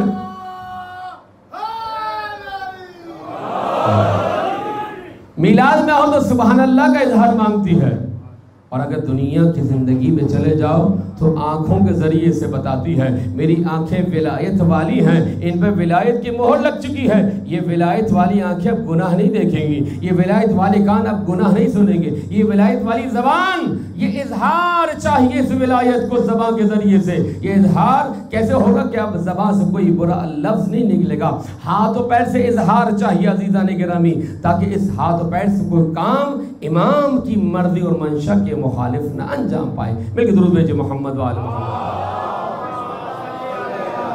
میلاد میں آؤ تو سبحان اللہ کا اظہار مانگتی ہے. اور اگر دنیا کی زندگی میں چلے جاؤ تو آنکھوں کے ذریعے سے بتاتی ہے میری آنکھیں ولایت والی ہیں، ان پہ ولایت کی مہر لگ چکی ہے. یہ ولایت والی آنکھیں اب گناہ نہیں دیکھیں گی، یہ ولایت والے کان اب گناہ نہیں سنیں گے، یہ ولایت والی زبان، یہ اظہار چاہیے اس ولایت کو زبان کے ذریعے سے. یہ اظہار کیسے ہوگا کہ اب زبان سے کوئی برا لفظ نہیں نکلے گا. ہاتھ و پیر سے اظہار چاہیے عزیزان گرامی، تاکہ اس ہاتھ و پیر سے کوئی کام امام کی مرضی اور منشا کے مخالف نہ انجام پائے. مل کے درود بھیجے محمد وآل محمد.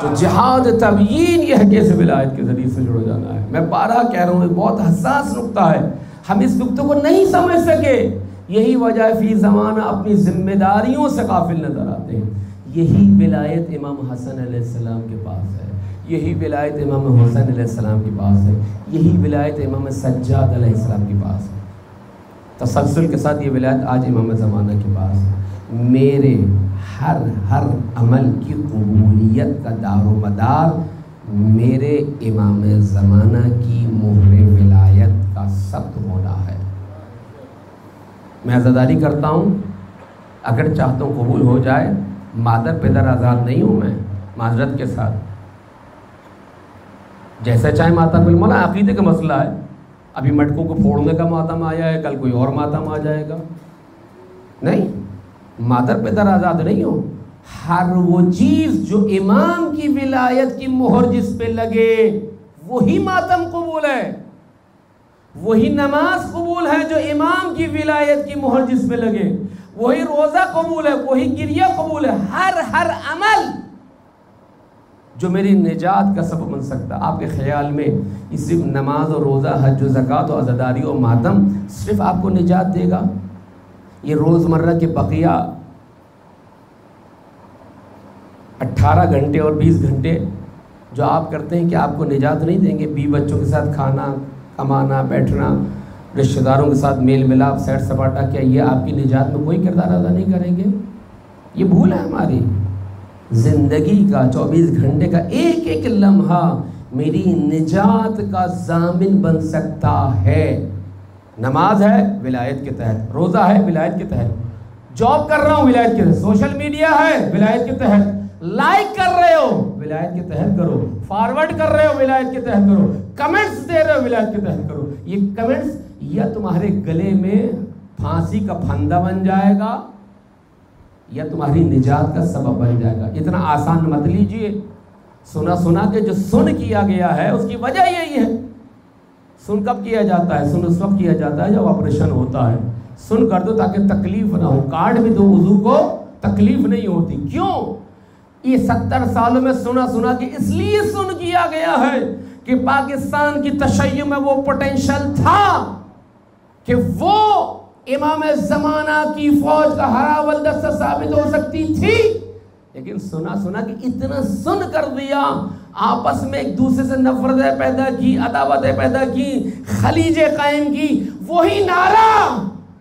تو جہاد تبیین یہ ہے کہ اس ولایت کے ذریعے سے جڑ جانا ہے. میں بارہا کہہ رہا ہوں بہت حساس نقطہ ہے, ہم اس نقطے کو نہیں سمجھ سکے. یہی وجہ فی زمانہ اپنی ذمہ داریوں سے غافل نظر آتے ہیں. یہی ولایت امام حسن علیہ السلام کے پاس ہے, یہی ولایت امام حسین علیہ السلام کے پاس ہے, یہی ولایت امام سجاد علیہ السلام کے پاس ہے. تسلسل کے ساتھ یہ ولایت آج امام زمانہ کے پاس ہے. میرے ہر عمل کی قبولیت کا دار و مدار میرے امام زمانہ کی مہر ولایت کا ثبت ہونا ہے. میں عزاداری کرتا ہوں, اگر چاہتا ہوں قبول ہو جائے. مادر پدر آزاد نہیں ہوں میں, معذرت کے ساتھ, جیسے چاہے ماتم بالمولا. عقیدے کا مسئلہ ہے. ابھی مٹکوں کو پھوڑنے کا ماتم آیا ہے, کل کوئی اور ماتم آ جائے گا. نہیں, مادر پدر آزاد نہیں ہو. ہر وہ چیز جو امام کی ولایت کی مہر جس پہ لگے وہی ماتم قبول ہے, وہی نماز قبول ہے جو امام کی ولایت کی مہر جس پہ لگے, وہی روزہ قبول ہے, وہی گریہ قبول ہے. ہر عمل جو میری نجات کا سبب بن سکتا. آپ کے خیال میں یہ صرف نماز اور روزہ, حج و زکوٰۃ و عزاداری و ماتم صرف آپ کو نجات دے گا؟ یہ روزمرہ کے بقیہ 18 گھنٹے اور 20 گھنٹے جو آپ کرتے ہیں, کہ آپ کو نجات نہیں دیں گے؟ بیوی بچوں کے ساتھ کھانا, کمانا, بیٹھنا, رشتہ داروں کے ساتھ میل ملاپ, سیر سپاٹا, کیا یہ آپ کی نجات میں کوئی کردار ادا نہیں کریں گے؟ یہ بھول ہے ہماری. زندگی کا 24 گھنٹے کا ایک ایک لمحہ میری نجات کا ضامن بن سکتا ہے. نماز ہے ولایت کے تحت, روزہ ہے ولایت کے تحت, جاب کر رہا ہوں ولایت کے تحت, سوشل میڈیا ہے ولایت کے تحت, لائک کر رہے ہو ولایت کے تحت کرو, فارورڈ کر رہے ہو ولایت کے تحت کرو, کمنٹس دے رہے ہو ولایت کے تحت کرو. یہ کمنٹس یا تمہارے گلے میں پھانسی کا پھندا بن جائے گا یا تمہاری نجات کا سبب بن جائے گا. اتنا آسان مت لیجئے. سنا کہ جو سن کیا گیا ہے اس کی وجہ یہی ہے. سن کب کیا جاتا ہے؟ سن اس وقت کیا جاتا ہے جب آپریشن ہوتا ہے. سن کر دو تاکہ تکلیف نہ ہو. کارڈ بھی دو, وضو کو تکلیف نہیں ہوتی. کیوں؟ یہ 70 سالوں میں سنا کہ اس لیے سن کیا گیا ہے کہ پاکستان کی تشیع میں وہ پوٹینشل تھا کہ وہ امام زمانہ کی فوج کا ہرا ولدستہ ثابت ہو سکتی تھی. لیکن سنا کہ اتنا سن کر دیا, آپس میں ایک دوسرے سے نفرتیں پیدا کی, عداوتیں پیدا کی, خلیجیں قائم کی. وہی نعرہ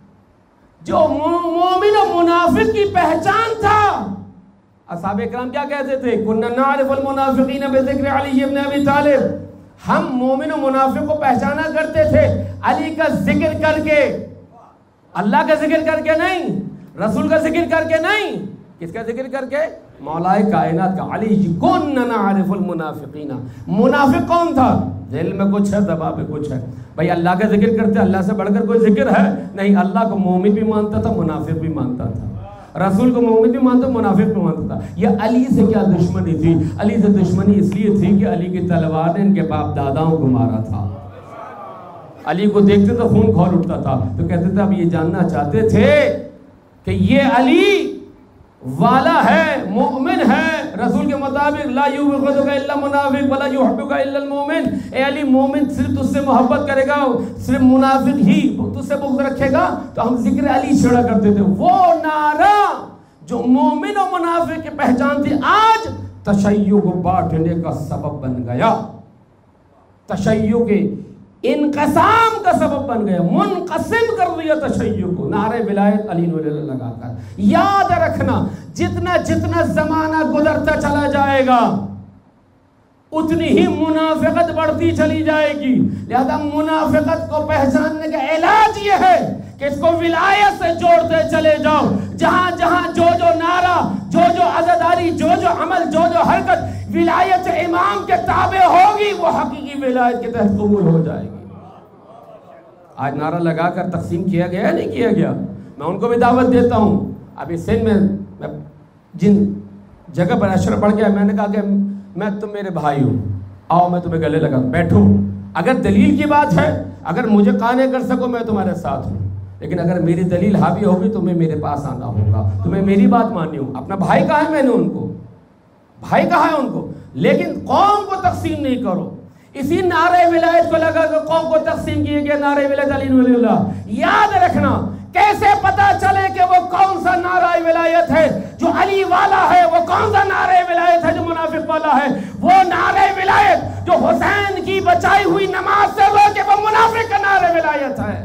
جو مومن و منافق کی پہچان تھا. اصحاب اکرام کیا کہتے تھے؟ کنا نعرف المنافقین بذکر علی ابن ابی طالب. ہم مومن و منافق کو پہچانا کرتے تھے علی کا ذکر کر کے, اللہ کا ذکر کر کے نہیں, رسول کا ذکر کر کے نہیں. کس کا ذکر کر کے؟ مولا کائنات کا علی جی. کنا نعرف المنافقین. منافق کون تھا؟ دل میں کچھ ہے, دبا پہ کچھ ہے. بھائی اللہ کا ذکر کرتے, اللہ سے بڑھ کر کوئی ذکر ہے نہیں. اللہ کو مومن بھی مانتا تھا, منافق بھی مانتا تھا. رسول کو مومن بھی مانتا, منافق بھی مانتا تھا. یہ علی سے کیا دشمنی تھی؟ علی سے دشمنی اس لیے تھی کہ علی کی تلوار نے ان کے باپ داداؤں کو مارا تھا. علی کو دیکھتے تو خون کھول اٹھتا تھا, تو کہتے تھے اب یہ جاننا چاہتے تھے کہ یہ علی والا ہے, مومن ہے. رسول کے مطابق لا یبغضک الا منافق ولا یحبک الا المومن. اے علی, مومن صرف تجھ سے محبت کرے گا, صرف منافق ہی تجھ سے بغض رکھے گا. تو ہم ذکر علی چھڑا کرتے تھے. وہ نعرہ جو مومن و منافق کی پہچان تھی آج تشیع کو بانٹنے کا سبب بن گیا, تشیع کے انقسام کا سبب بن گیا, منقسم کر دیا تشیع کو. نعرہ ولایت علی لگا کر. یاد رکھنا, جتنا زمانہ گزرتا چلا جائے گا اتنی ہی منافقت بڑھتی چلی جائے گی. لہذا منافقت کو پہچاننے کا علاج یہ ہے کہ اس کو ولایت سے جوڑتے چلے جاؤ. جہاں جو نعرہ, جو عزاداری, جو عمل, جو حرکت ولایت امام کے تابع ہوگی وہ حقیقی ولایت کے تحت قبول ہو جائے گی. آج نعرہ لگا کر تقسیم کیا گیا نہیں کیا گیا؟ میں ان کو بھی دعوت دیتا ہوں. ابھی سندھ میں جن جگہ پر اشر پڑھ گیا, میں نے کہا کہ میں تم میرے بھائی ہوں, آؤ میں تمہیں گلے لگا بیٹھوں. اگر دلیل کی بات ہے, اگر مجھے قانع کر سکو میں تمہارے ساتھ ہوں. لیکن اگر میری دلیل حاوی ہوگی تمہیں میرے پاس آنا ہوگا, تمہیں میری بات ماننی ہو. اپنا بھائی کہا ہے میں نے ان کو, بھائی کہا ہے ان کو. لیکن قوم کو تقسیم نہیں کرو. اسی نعرہ ولایت کو لگا کہ قوم کو تقسیم کیے گئے نعرہ ولایت علی ولی اللہ. یاد رکھنا کیسے پتا چلے کہ وہ کون سا نعرہ ولایت ہے جو علی والا ہے, وہ کون سا نعرہ ولایت ہے جو منافق والا ہے. وہ نعرہ ولایت جو حسین کی بچائی ہوئی نماز سے رو کے وہ منافق کا نعرہ ولایت ہے.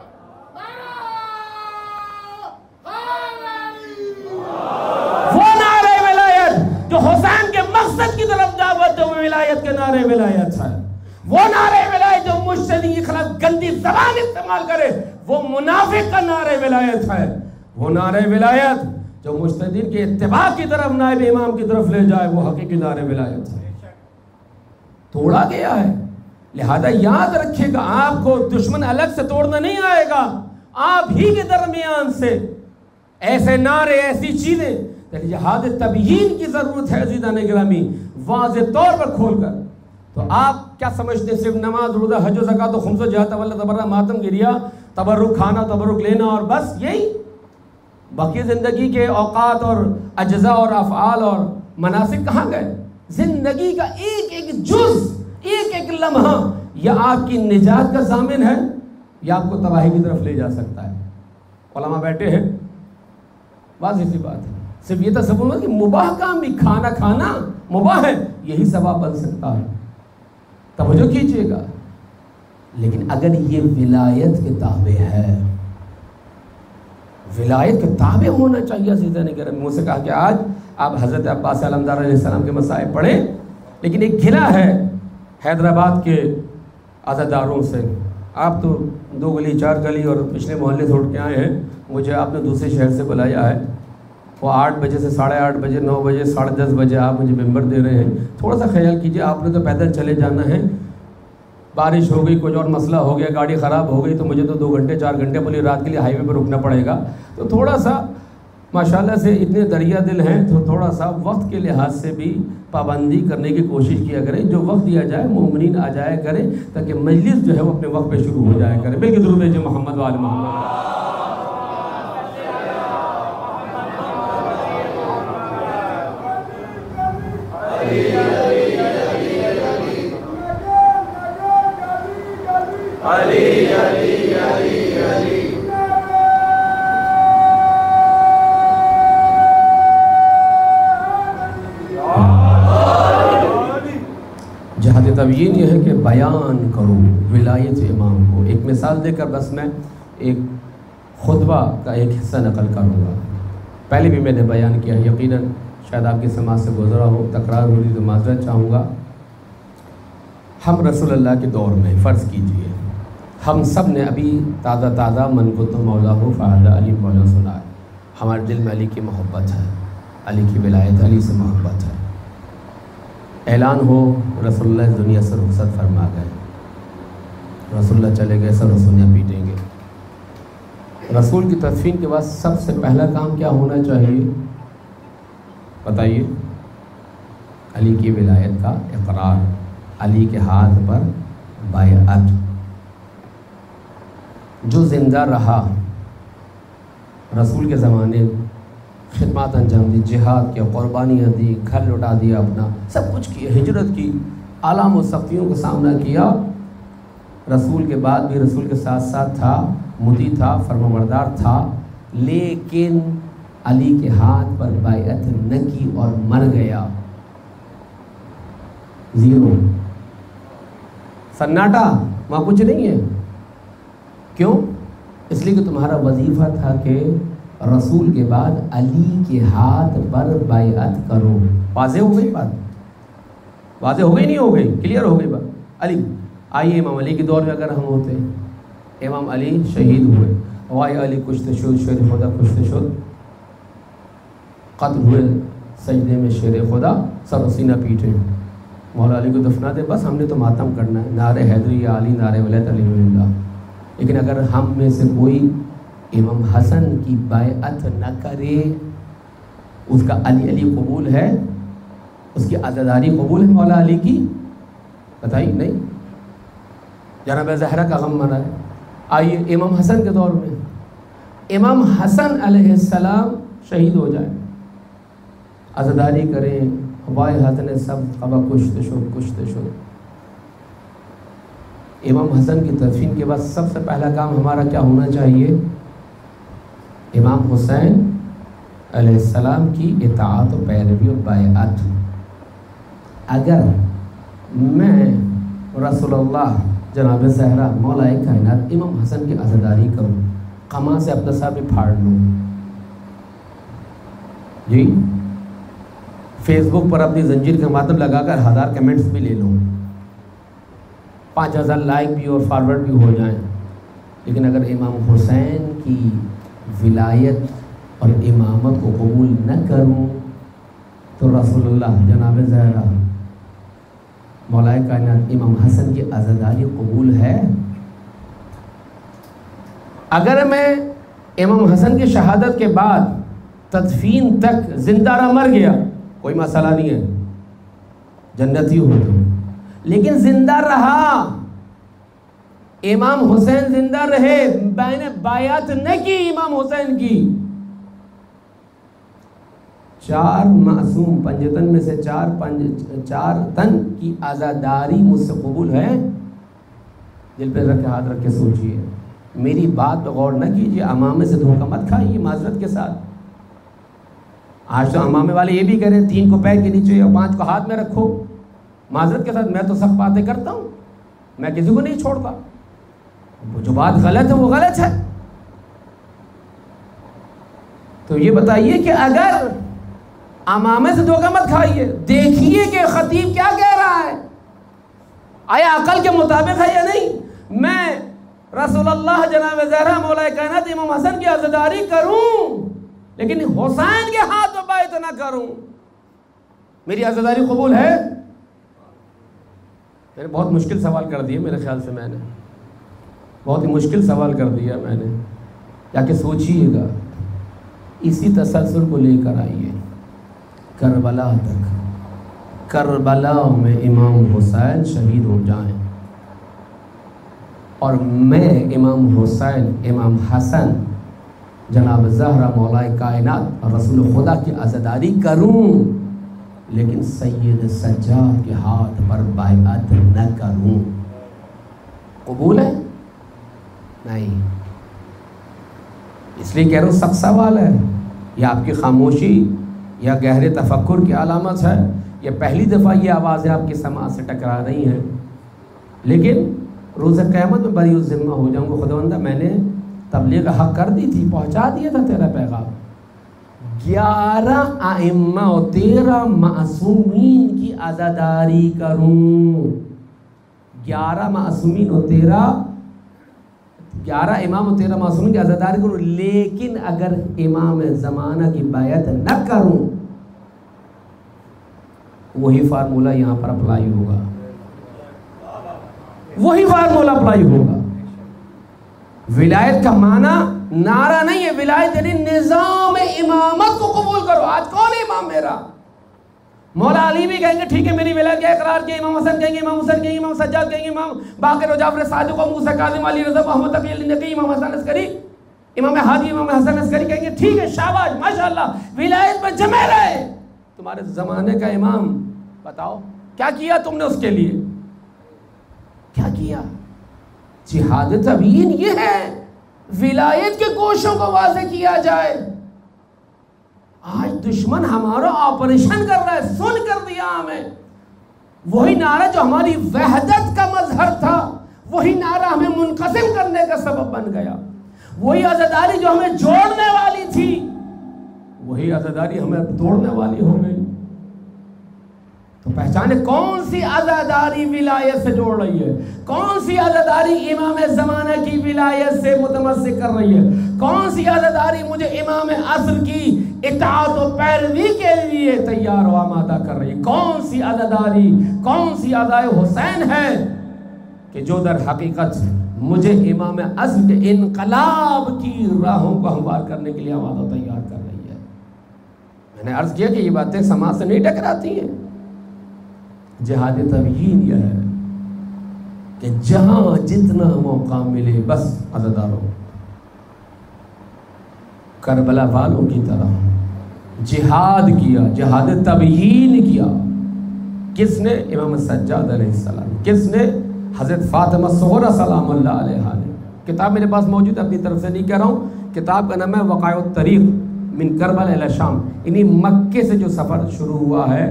وہ نعرہ ولایت جو حسین کے مقصد کی طرف دعوت ہے وہ ولایت کے نعرہ ولایت ہے. وہ نعرہ ولایت جو مجتہدین کے خلاف گندی زبان استعمال کرے وہ منافق کا نعرہ ولایت ہے. وہ نعرہ ولایت جو مجتہدین کے اتباع کی طرف نائب امام کی طرف لے جائے وہ حقیقی نعرہ ولایت ہے. توڑا گیا ہے, لہذا یاد رکھے گا آپ کو دشمن الگ سے توڑنا نہیں آئے گا, آپ ہی کے درمیان سے ایسے نعرے ایسی چیزیں. جہاد تبیین کی ضرورت ہے عزیزان گرامی, واضح طور پر کھول کر. تو آپ کیا سمجھتے صرف نماز روزہ حج و زکات و خمس و جہاد تولہ تبرہ ماتم گریا تبرک کھانا تبرک لینا اور بس یہی باقی زندگی کے اوقات اور اجزاء اور افعال اور مناسک کہاں گئے؟ زندگی کا ایک ایک جز, ایک ایک لمحہ یا آپ کی نجات کا ضامن ہے یا آپ کو تباہی کی طرف لے جا سکتا ہے. علماء بیٹھے ہیں, واضح سی بات ہے. صرف یہ تصور کہ مباح کام بھی کھانا کھانا مباح ہے, یہی ثواب بن سکتا ہے, توجہ کیجئے گا. لیکن اگر یہ ولایت کے تابع ہے, ولایت کے تابع ہونا چاہیے. عزیزان گرامی مجھ سے کہا کہ آج آپ حضرت عباس علمدار علیہ السلام کے مسائل پڑھیں, لیکن ایک گلہ ہے حیدرآباد کے عزاداروں سے. آپ تو 2 گلی 4 گلی اور پچھلے محلے سے اٹھ کے آئے ہیں, مجھے آپ نے دوسرے شہر سے بلایا ہے. وہ 8 بجے سے 8:30 بجے 9 بجے 10:30 بجے آپ مجھے ممبر دے رہے ہیں. تھوڑا سا خیال کیجئے, آپ نے تو پیدل چلے جانا ہے, بارش ہو گئی, کچھ اور مسئلہ ہو گیا, گاڑی خراب ہو گئی تو مجھے تو 2 گھنٹے 4 گھنٹے پوری رات کے لیے ہائی وے پہ رکنا پڑے گا. تو تھوڑا سا ماشاءاللہ سے اتنے دریا دل ہیں تو تھوڑا سا وقت کے لحاظ سے بھی پابندی کرنے کی کوشش کیا کریں. جو وقت دیا جائے مومنین آ جایا کریں تاکہ مجلس جو ہے وہ اپنے وقت پہ شروع ہو جایا کرے. بلکہ درود جو محمد و آل محمد. جہاد تبیین یہ ہے کہ بیان کرو ولایت امام کو. ایک مثال دے کر بس میں ایک خطبہ کا ایک حصہ نقل کروں گا. پہلے بھی میں نے بیان کیا, یقیناً شاید آپ کی سماعت سے گزرا ہو, تکرار ہو رہی تو معذرت چاہوں گا. ہم رسول اللہ کے دور میں فرض کیجئے ہم سب نے ابھی تازہ من کو تو مولا ہو فہد علی مولا سنا ہے. ہمارے دل میں علی کی محبت ہے, علی کی ولایت, علی سے محبت ہے. اعلان ہو رسول اللہ اس دنیا سے رخصت فرما گئے, رسول اللہ چلے گئے, سب رسولیاں پیٹیں گے. رسول کی تدفین کے بعد سب سے پہلا کام کیا ہونا چاہیے بتائیے؟ علی کی ولایت کا اقرار, علی کے ہاتھ پر بیعت. جو زندہ رہا رسول کے زمانے خدمات انجام دی, جہاد کیا, قربانیاں دی, گھر لوٹا دیا اپنا, سب کچھ کیا, ہجرت کی, آلام و سختیوں کا سامنا کیا. رسول کے بعد بھی رسول کے ساتھ ساتھ تھا, مطیع تھا, فرمانبردار تھا, لیکن علی کے ہاتھ پر بیعت نہ کی اور مر گیا. زیرو, سناٹا, وہاں کچھ نہیں ہے. کیوں؟ اس لیے کہ تمہارا وظیفہ تھا کہ رسول کے بعد علی کے ہاتھ پر بیعت کرو. واضح ہو گئی بات؟ واضح ہو گئی نہیں ہو گئی؟ کلیئر ہو گئی بات؟ علی آئیے, امام علی کے دور میں اگر ہم ہوتے, امام علی شہید ہوئے, وائے علی کشت شد, شیر خدا کشت شد, قتل ہوئے سجدے میں شیر خدا, سر سینہ پیٹے, مولا علی کو دفنا دے, بس ہم نے تو ماتم کرنا ہے, نعرہ حیدری یا علی, نعرہ ولایت علی اللہ. لیکن اگر ہم میں سے کوئی امام حسن کی بیعت نہ کرے, اس کا علی قبول ہے, اس کی عزاداری قبول ہے مولا علی کی؟ بتائیے نہیں. جناب زہرا کا غم مرا ہے. آئیے امام حسن کے دور میں, امام حسن علیہ السلام شہید ہو جائے, عزاداری کریں, وای حسن سب قبا کشته شد. امام حسن کی تدفین کے بعد سب سے پہلا کام ہمارا کیا ہونا چاہیے؟ امام حسین علیہ السلام کی اطاعت و پیروی و بیعت. اگر میں رسول اللہ جناب زہرا مولا کائنات امام حسن کی عزاداری کروں، قما سے اپنا سر بھی پھاڑ لوں، جی فیس بک پر اپنی زنجیر کا ماتم لگا کر 1000 کمنٹس بھی لے لوں، 5000 لائک بھی اور فارورڈ بھی ہو جائیں، لیکن اگر امام حسین کی ولایت اور امامت کو قبول نہ کروں تو رسول اللہ جناب زہرا مولا کائنات امام حسن کی عزاداری قبول ہے؟ اگر میں امام حسن کی شہادت کے بعد تدفین تک زندہ رہ مر گیا کوئی مسئلہ نہیں ہے، جنتی ہو تو، لیکن زندہ رہا، امام حسین زندہ رہے، میں نے بیعت نہ کی امام حسین کی، 4 معصوم پنجتن میں سے 4 تن کی عزاداری مجھ سے قبول ہے؟ دل پہ رکھ کے ہاتھ رکھ کے سوچئے، میری بات پہ غور نہ کیجیے، امامے سے دھوکہ مت کھائیے معذرت کے ساتھ. آج تو امامے والے یہ بھی کہہ رہے ہیں 3 کو پیر کے نیچے اور 5 کو ہاتھ میں رکھو. معذرت کے ساتھ میں تو سخت باتیں کرتا ہوں، میں کسی کو نہیں چھوڑتا، جو بات غلط ہے وہ غلط ہے. تو یہ بتائیے کہ اگر امامے سے دھوکہ مت کھائیے، دیکھیے کہ خطیب کیا کہہ رہا ہے، آیا عقل کے مطابق ہے یا نہیں. میں رسول اللہ جناب زہرا مولا کائنات امام حسن کی عزاداری کروں لیکن حسین کے ہاتھ میں بیعت نہ کروں، میری عزاداری قبول ہے؟ میں نے بہت مشکل سوال کر دیا، میرے خیال سے میں نے بہت ہی مشکل سوال کر دیا. میں نے جا کے سوچیے گا، اسی تسلسل کو لے کر آئیے کربلا تک. کربلا میں امام حسین شہید ہو جائیں اور میں امام حسین امام حسن جناب زہرا مولا کائنات اور رسول خدا کی عزاداری کروں لیکن سید سجاد کے ہاتھ پر بیعت نہ کروں، قبول ہے؟ نہیں. اس لیے کہہ رہا ہوں سخت سوال ہے، یہ آپ کی خاموشی یا گہرے تفکر کی علامت ہے، یہ پہلی دفعہ یہ آوازیں آپ کی سماعت سے ٹکرا رہی ہیں، لیکن روز قیامت میں بری الذمہ ہو جاؤں گا. خداوندہ میں نے تبلیغ حق کر دی تھی، پہنچا دیا تھا تیرا پیغام. 11 ائمہ و 13 معصومین کی عزاداری کروں، 11 معصومین و 11 امام و 13 معصومین کی عزاداری کروں، لیکن اگر امام زمانہ کی بیعت نہ کروں وہی فارمولہ یہاں پر اپلائی ہوگا، وہی فارمولہ اپلائی ہوگا. ولایت کا معنی نعرہ نہیں ہے، ولایت یعنی نظام امامت کو قبول کرو. آج کون ہے امام میرا؟ مولا علی بھی کہیں گے ٹھیک ہے میری ولایت کا اقرار کیا، امام حسن کہیں گے، امام حسین کہیں گے، امام سجاد کہیں گے، امام باقر و جعفر صادق و موسیٰ کاظم علی رضا محمد تقی علی نقی، امام حسن عسکری، امام ہادی، امام حسن عسکری کہیں گے ٹھیک ہے شاباش ماشاءاللہ ولایت میں جمع رہے. تمہارے زمانے کا امام بتاؤ کیا کیا تم نے اس کے لیے؟ کیا کیا؟ جہاد تبیین یہ ہے، ولایت کے گوشوں کو واضح کیا جائے. آج دشمن ہمارا آپریشن کر رہا ہے، سن کر دیا ہمیں. وہی نعرہ جو ہماری وحدت کا مظہر تھا، وہی نعرہ ہمیں منقسم کرنے کا سبب بن گیا. وہی عزاداری جو ہمیں جوڑنے والی تھی، وہی عزاداری ہمیں توڑنے والی ہو گئی. تو پہچانے کون سی عزاداری ولایت سے جوڑ رہی ہے، کون سی عزاداری امام زمانہ کی ولایت سے متمسک کر رہی ہے، کون سی عزاداری مجھے امام عصر کی اطاعت و پیروی کے لیے تیار و آمادہ کر رہی ہے، کون سی عزاداری، کون سی عزائے حسین ہے کہ جو در حقیقت مجھے امام عصر کے انقلاب کی راہوں کو ہموار کرنے کے لیے آمادہ و تیار کر رہی ہے. میں نے عرض کیا کہ یہ باتیں سماج سے نہیں ٹکراتی ہیں. جہاد تبیین یہ ہے کہ جہاں جتنا موقع ملے بس عزادار ہو. کربلا والوں کی طرح جہاد کیا، جہاد تبیین کیا. کس نے؟ امام سجاد علیہ السلام. کس نے؟ حضرت فاطمہ صغرا سلام اللہ علیہ نے. کتاب میرے پاس موجود ہے، اپنی طرف سے نہیں کہہ رہا ہوں. کتاب کا نام ہے وقائع الطریق من کربلا الی شام. یعنی مکے سے جو سفر شروع ہوا ہے،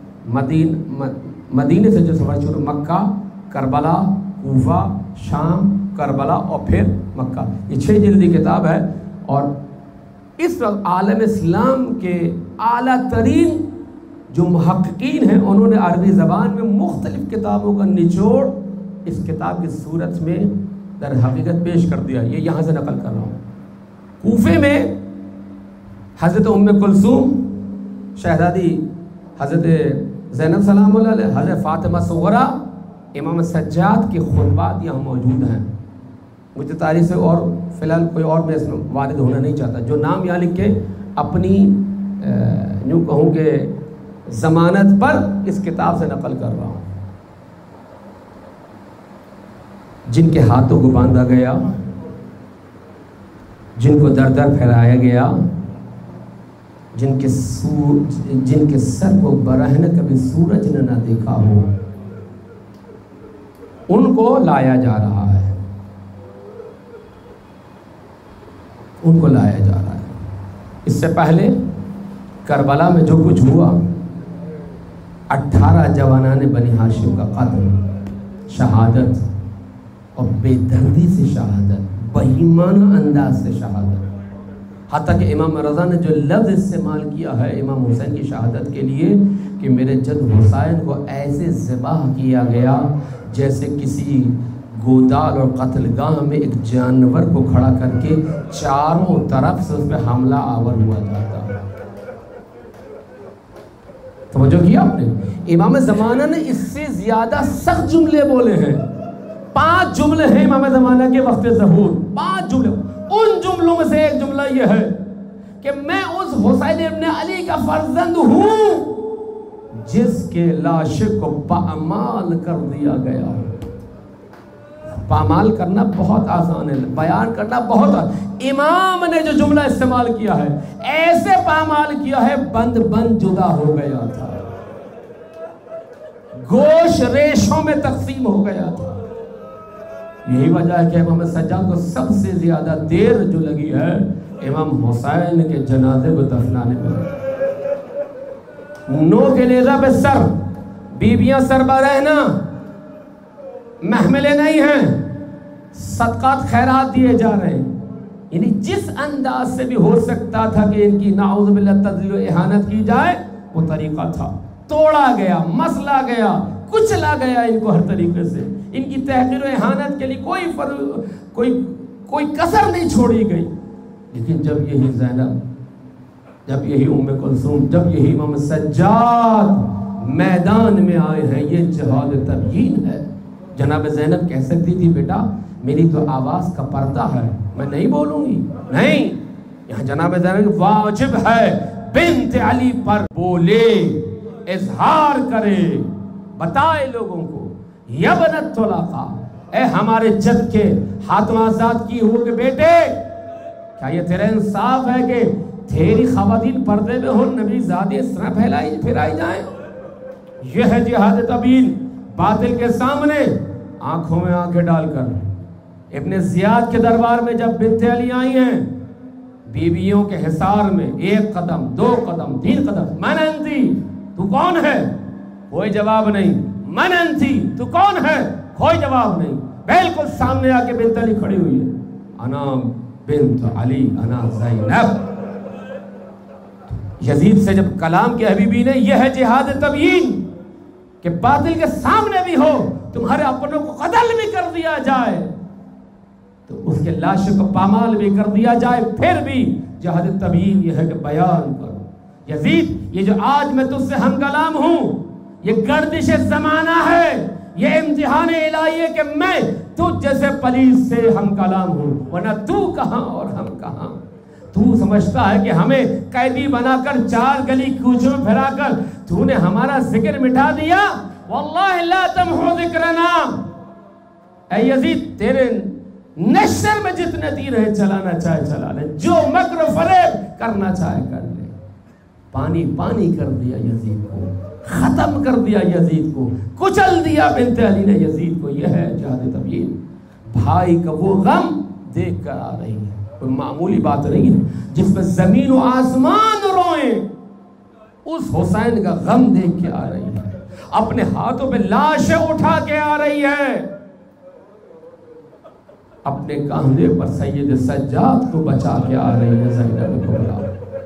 مدینے سے جو سفر شروع، مکہ، کربلا، کوفہ، شام، کربلا اور پھر مکہ. یہ 6 جلدی کتاب ہے. اور اس وقت عالم اسلام کے اعلیٰ ترین جو محققین ہیں انہوں نے عربی زبان میں مختلف کتابوں کا نچوڑ اس کتاب کی صورت میں در حقیقت پیش کر دیا. یہ یہاں سے نقل کر رہا ہوں. کوفے میں حضرت ام کلثوم شہزادی حضرت زینب سلام اللہ علیہ، حضرت فاطمہ صغرا، امام سجاد کے خطبات یہاں موجود ہیں. مجھے تاریخ سے اور فی الحال کوئی اور میں اس میں وارد ہونا نہیں چاہتا. جو نام یہاں لکھ کے اپنی یوں کہوں کہ ضمانت پر اس کتاب سے نقل کر رہا ہوں. جن کے ہاتھوں کو باندھا گیا، جن کو در در پھیلایا گیا، جن کے سر کو برہنہ کبھی سورج نے نہ دیکھا ہو، ان کو لایا جا رہا ہے. ان کو لایا جا رہا ہے. اس سے پہلے کربلا میں جو کچھ ہوا، 18 جوانان بنی ہاشم کا قتل، شہادت اور بے دردی سے شہادت، بہیمانہ انداز سے شہادت. حتیٰ کہ امام رضا نے جو لفظ استعمال کیا ہے امام حسین کی شہادت کے لیے کہ میرے جد حسین کو ایسے ذبح کیا گیا جیسے کسی گودال اور قتل گاہ میں ایک جانور کو کھڑا کر کے چاروں طرف سے اس پہ حملہ آور ہوا جاتا. توجہ کیا آپ نے؟ امام زمانہ نے اس سے زیادہ سخت جملے بولے ہیں. 5 جملے ہیں امام زمانہ کے وقت ظہور. 5 جملے. ان جملوں میں سے ایک جملہ یہ ہے کہ میں اس حسین ابن علی کا فرزند ہوں جس کے لاشے کو پامال کر دیا گیا. پامال کرنا بہت آسان ہے، بیان کرنا بہت آسان. امام نے جو جملہ استعمال کیا ہے، ایسے پامال کیا ہے بند بند جدا ہو گیا تھا، گوشت ریشوں میں تقسیم ہو گیا تھا. یہی وجہ ہے کہ امام سجاد کو سب سے زیادہ دیر جو لگی ہے امام حسین کے جنازے کو دفنانے میں. نو کے نیزہ پہ سر، بیویاں سربا رہنا، محملیں نہیں ہیں، صدقات خیرات دیے جا رہے ہیں. یعنی جس انداز سے بھی ہو سکتا تھا کہ ان کی نعوذ باللہ تذلیل و اہانت کی جائے وہ طریقہ تھا. توڑا گیا، مسلا گیا، کچلا گیا ان کو ہر طریقے سے. ان کی تحقیر و اہانت کے لیے کوئی کسر نہیں چھوڑی گئی. لیکن جب یہی زینب، جب یہی ام کلثوم، جب یہی امام سجاد میدان میں آئے ہیں، یہ جہاد تبیین ہے. جناب زینب کہہ سکتی تھی بیٹا میری تو آواز کا پردہ ہے، میں نہیں بولوں گی. نہیں، یہاں جناب زینب واجب ہے بنت علی پر بولے، اظہار کرے، بتائے لوگوں کو. یبنت طلقاء، اے ہمارے جد کے ہاتھوں آزاد کی ہو کہ بیٹے کیا یہ تیرا انصاف ہے کہ تیری خواتین پردے میں ہو، نبی زادی اس طرح پھیلائی جائیں. یہ ہے جہاد تبیین. باطل کے سامنے آنکھوں میں آنکھیں ڈال کر ابن زیاد کے دربار میں جب بنت علی آئی ہیں، بیویوں کے حصار میں 1 قدم 2 قدم 3 قدم، من انتی، تو کون ہے؟ کوئی جواب نہیں. من انتی، تو کون ہے؟ کوئی جواب نہیں. بالکل سامنے آ کے بنت علی کھڑی ہوئی ہے، انا بنت علی انا زینب. یزید سے جب کلام کے حبیبی نے یہ ہے جہاد تبیین کہ باطل کے سامنے بھی ہو، تمہارے اپنوں کو قتل بھی کر دیا جائے تو اس کے لاشے کو پامال بھی کر دیا جائے، پھر بھی جہاد تبیین یہ ہے کہ بیان کرو. یزید، یہ جو آج میں تجھ سے ہم کلام ہوں یہ گردش زمانہ ہے، یہ امتحان الہی ہے کہ میں تجھ جیسے پلیس سے ہم کلام ہوں، ورنہ تو کہاں اور ہم کہاں. تو سمجھتا ہے کہ ہمیں قیدی بنا کر 4 گلی کوچوں میں پھرا کر تو نے ہمارا ذکر مٹا دیا. واللہ لا تمحو ذکرنا. اے یزید، تیرے نشر میں جتنے تیر ہے چلانا چاہے چلا لے، جو مکر و فریب کرنا چاہے کر لے. پانی پانی کر دیا یزید کو، ختم کر دیا یزید کو، کچل دیا بنت علی نے یزید کو۔ یہ ہے جہاد تبیین۔ بھائی کا وہ غم دیکھ کر آ رہی ہے، کوئی معمولی بات نہیں ہے جس میں زمین و آسمان روئیں، اس حسین کا غم دیکھ کے آ رہی ہے، اپنے ہاتھوں پہ لاشیں اٹھا کے آ رہی ہے، اپنے کاندھے پر سید سجاد کو بچا کے آ رہی ہے زینب کبریٰ۔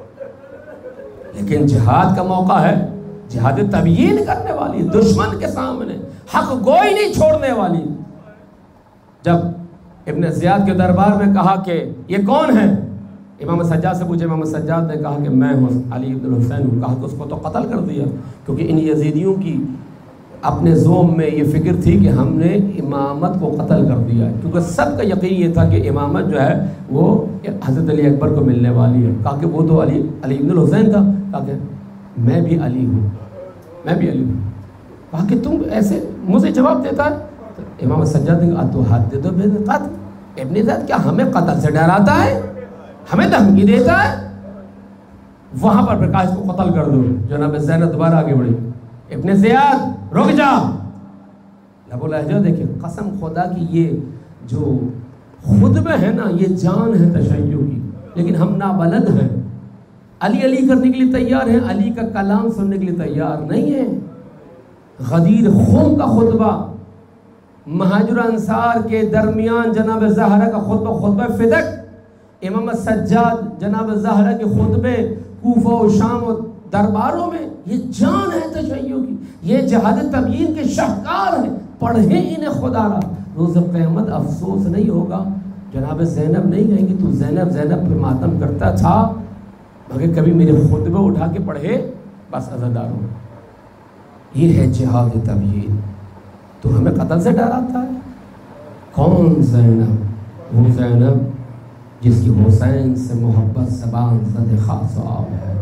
لیکن جہاد کا موقع ہے، جہاد تبیین کرنے والی، دشمن کے سامنے حق گوئی نہیں چھوڑنے والی۔ جب ابن زیاد کے دربار میں کہا کہ یہ کون ہے، امام سجاد سے پوچھے، امام سجاد نے کہا کہ میں ہوں علی بن الحسین ہوں۔ کہا کہ اس کو تو قتل کر دیا، کیونکہ ان یزیدیوں کی اپنے زوم میں یہ فکر تھی کہ ہم نے امامت کو قتل کر دیا ہے، کیونکہ سب کا یقین یہ تھا کہ امامت جو ہے وہ حضرت علی اکبر کو ملنے والی ہے۔ کہا کہ وہ تو علی بن الحسین تھا، کہا کہ میں بھی علی ہوں، میں بھی علی ہوں۔ کہا کہ تم ایسے مجھے جواب دیتا ہے؟ تو امام سجاد نے کہا تو حد دو بے قتل، ابن زیاد کیا ہمیں قتل سے ڈراتا ہے، ہمیں دھمکی دیتا ہے؟ وہاں پر پھر کہا اس کو قتل کر دو۔ جناب زینب دوبارہ آگے بڑھی، ابن زیاد رک جا، لب و لہجہ دیکھیں، قسم خدا کی یہ جو خطبہ ہے نا یہ جان ہے تشیع کی، لیکن ہم نابلد ہیں، علی علی کرنے کے لیے تیار ہیں، علی کا کلام سننے کے لیے تیار نہیں ہیں۔ غدیر خم کا خطبہ، مہاجر انصار کے درمیان جناب زہرا کا خطبہ فدق، امام سجاد جناب زہرا کے خطبے کوفہ و شام و درباروں میں، یہ جان ہے تشیع کی، یہ جہاد تبیین کے شاہکار ہیں، پڑھیں انہیں خدا را۔ روز قیامت افسوس نہیں ہوگا، جناب زینب نہیں کہیں گی تو زینب زینب پہ ماتم کرتا تھا، مگر کبھی میرے خطبے اٹھا کے پڑھے، بس عزادار ہو۔ یہ ہے جہاد تبیین۔ تو ہمیں قتل سے ڈراتا ہے؟ کون زینب؟ وہ زینب جس کی حسین سے محبت زبان زد خاص و عام ہے۔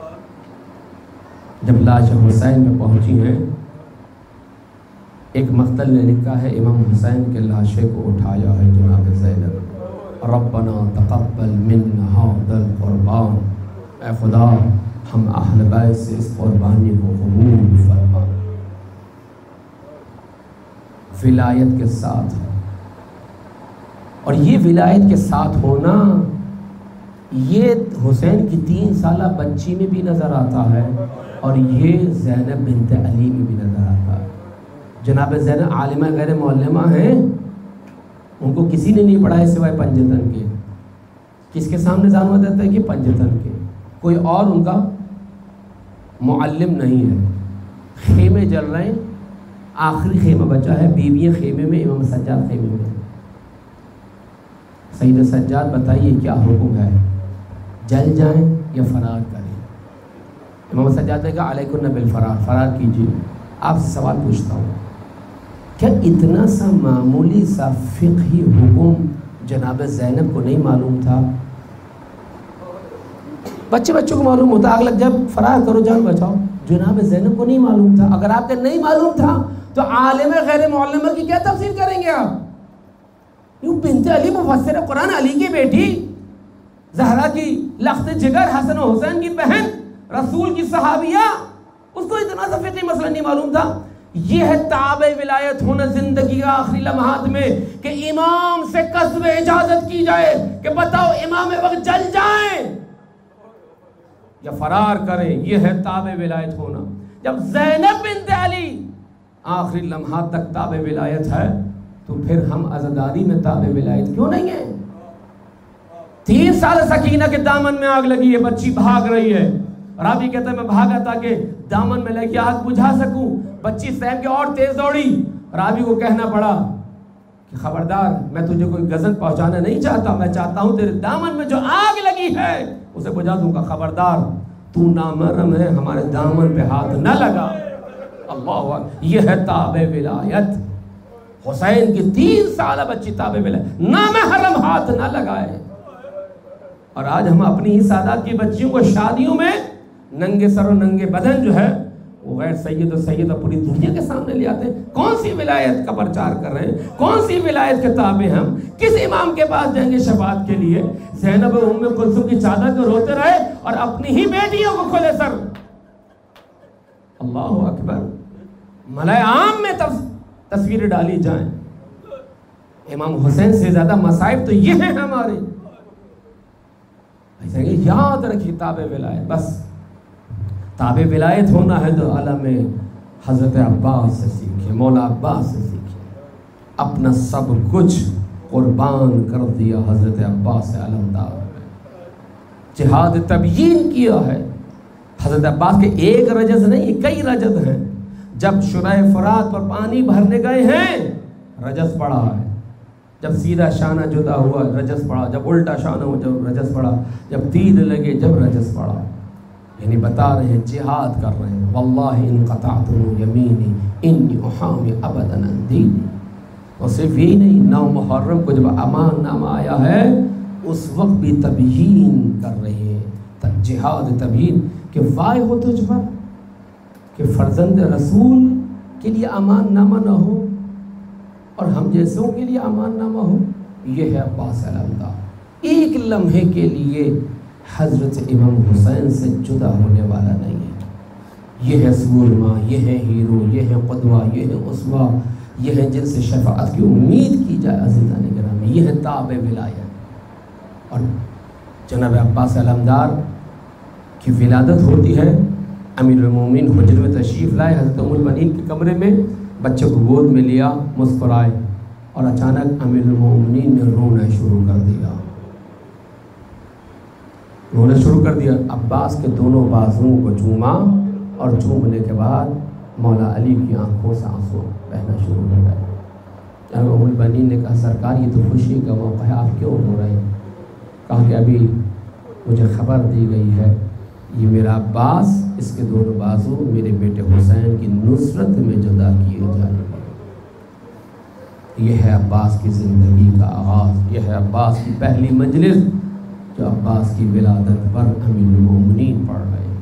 جب لاش حسین میں پہنچی ہیں، ایک مقتل نے لکھا ہے امام حسین کے لاشے کو اٹھایا ہے جناب زینب، ربنا تقبل منا ھذا القربان، اے خدا ہم اہل بیت سے اس قربانی کو قبول فرما۔ ولایت کے ساتھ، اور یہ ولایت کے ساتھ ہونا یہ حسین کی 3 سالہ بچی میں بھی نظر آتا ہے، اور یہ زینب بنت علی میں بھی نظر آتا ہے۔ جناب زینب عالمہ غیر معلمہ ہیں، ان کو کسی نے نہیں پڑھایا سوائے پنجتن کے۔ کس کے سامنے زانو دیتا ہے کہ پنجتن کے، کوئی اور ان کا معلم نہیں ہے۔ خیمے جل رہے ہیں، آخری خیمہ بچا ہے، بیویاں خیمے میں، امام سجاد خیمے میں۔ سید سجاد بتائیے کیا حکم ہے، جل جائیں یا فرار کریں؟ امام سجاد نے کہا علیکن بالفرار، فرار کیجیے۔ آپ سے سوال پوچھتا ہوں، کیا اتنا سا معمولی سا فقہی حکم جناب زینب کو نہیں معلوم تھا؟ بچوں کو معلوم ہوتا، آگ لگ جب فرار کرو جان بچاؤ، جناب زینب کو نہیں معلوم تھا۔ اگر آپ کو نہیں معلوم تھا تو عالم غیر معلمہ کی کیا تفسیر کریں گے آپ؟ یوں بنت علی مفسر قرآن، علی کی بیٹی، زہرا کی لخت جگر، حسن و حسین کی بہن، رسول کی صحابیہ، اس کو اتنا سا فقہی مسئلہ نہیں معلوم تھا۔ یہ ہے تابع ولایت ہونا زندگی کا آخری لمحات میں، کہ امام سے قصب اجازت کی جائے کہ بتاؤ امام وقت جل جائیں یا فرار کریں۔ یہ ہے تابع ولایت ہونا۔ جب زینب بنت علی آخری لمحات تک تابع ولایت ہے تو پھر ہم عزاداری میں تابع ولایت کیوں نہیں ہیں؟ 3 سال سکینہ کے دامن میں آگ لگی ہے، بچی بھاگ رہی ہے، راوی کہتا ہے میں بھاگا تاکہ دامن میں لگی آگ بجھا سکوں، بچی سہم کے اور تیز دوڑی، راوی کو کہنا پڑا کہ خبردار، میں تجھے کوئی غزل پہنچانا نہیں چاہتا، میں چاہتا ہوں تیرے دامن میں جو آگ لگی ہے اسے بجھا دوں گا، خبردار تو نامحرم ہے، ہمارے دامن پہ ہاتھ نہ لگا۔ اللہ اکبر، یہ ہے تابع ولایت۔ حسین کی 3 سالہ بچی تابع ولایت، نامحرم ہاتھ نہ لگائے۔ اور آج ہم اپنی ہی سادات کی بچیوں کو شادیوں میں ننگے سر و ننگے بدن جو ہے وہ غیر سید و سیدہ پوری دنیا کے سامنے لے آتے ہیں. کون سی ولایت کا پرچار کر رہے ہیں؟ کون سی ولایت کے تابع ہم؟ کس امام کے پاس جائیں گے شفاعت کے لیے؟ زینب ام کلثوم کی چادر کو روتے رہے اور اپنی ہی بیٹیوں کو کھولے سر. اللہ اکبر. ملائے عام میں تصویریں ڈالی جائیں. امام حسین سے زیادہ مصائب تو یہ ہیں ہمارے. یاد رکھیے تابع ولایت. بس تابع ولایت ہونا ہے تو علم حضرت عباس سے سیکھیں، مولا عباس سے سیکھیں. اپنا سب کچھ قربان کر دیا حضرت عباس سے علمدار میں. جہاد تبیین کیا ہے حضرت عباس کے. ایک رجز نہیں، کئی رجز ہیں. جب شرح فرات پر پانی بھرنے گئے ہیں رجز پڑا ہے. جب سیدھا شانہ جدا ہوا رجز پڑا. جب الٹا شانہ ہوا جب رجز پڑا. جب تیر لگے جب رجز پڑا. یعنی بتا رہے ہیں جہاد کر رہے ہیں. واللہ ان قطعت یمینی انی احامی ابدا عن دینی. اور صرف یہی نہیں، 9 محرم کو جب امان نامہ آیا ہے اس وقت بھی تبیین کر رہے ہیں. جہاد تبیین کہ وائے ہو تجھ پر کہ فرزند رسول کے لیے امان نامہ نہ ہو اور ہم جیسوں کے لیے امان نامہ ہو. یہ ہے عباس علمدار. ایک لمحے کے لیے حضرت امام حسین سے جدا ہونے والا نہیں ہے. یہ ہے سورما، یہ ہے ہیرو، یہ ہے قدوہ، یہ ہے اسوہ، یہ ہے جن سے شفاعت کی امید کی جائے. عزیزان گرامی، یہ ہے تابع ولایت. اور جناب عباس علمدار کی ولادت ہوتی ہے. امیر المومنین حجر میں تشریف لائے. حضرت ام المؤمنین کے کمرے میں بچے کو گود میں لیا، مسکرائے اور اچانک امیر المومنین نے رونا شروع کر دیا. عباس کے دونوں بازوؤں کو چوما اور چومنے کے بعد مولا علی کی آنکھوں سے آنسو بہنا شروع ہو گئے. جناب ام المؤمنین نے کہا سرکار یہ تو خوشی کا موقع ہے، آپ کیوں رو رہے ہیں؟ کہا کہ ابھی مجھے خبر دی گئی ہے یہ میرا عباس، اس کے دونوں بازو میرے بیٹے حسین کی نصرت میں جدا کیے جائیں گے. یہ ہے عباس کی زندگی کا آغاز. یہ ہے عباس کی پہلی مجلس جو عباس کی ولادت پر امیر المومنین پڑھ رہے ہیں.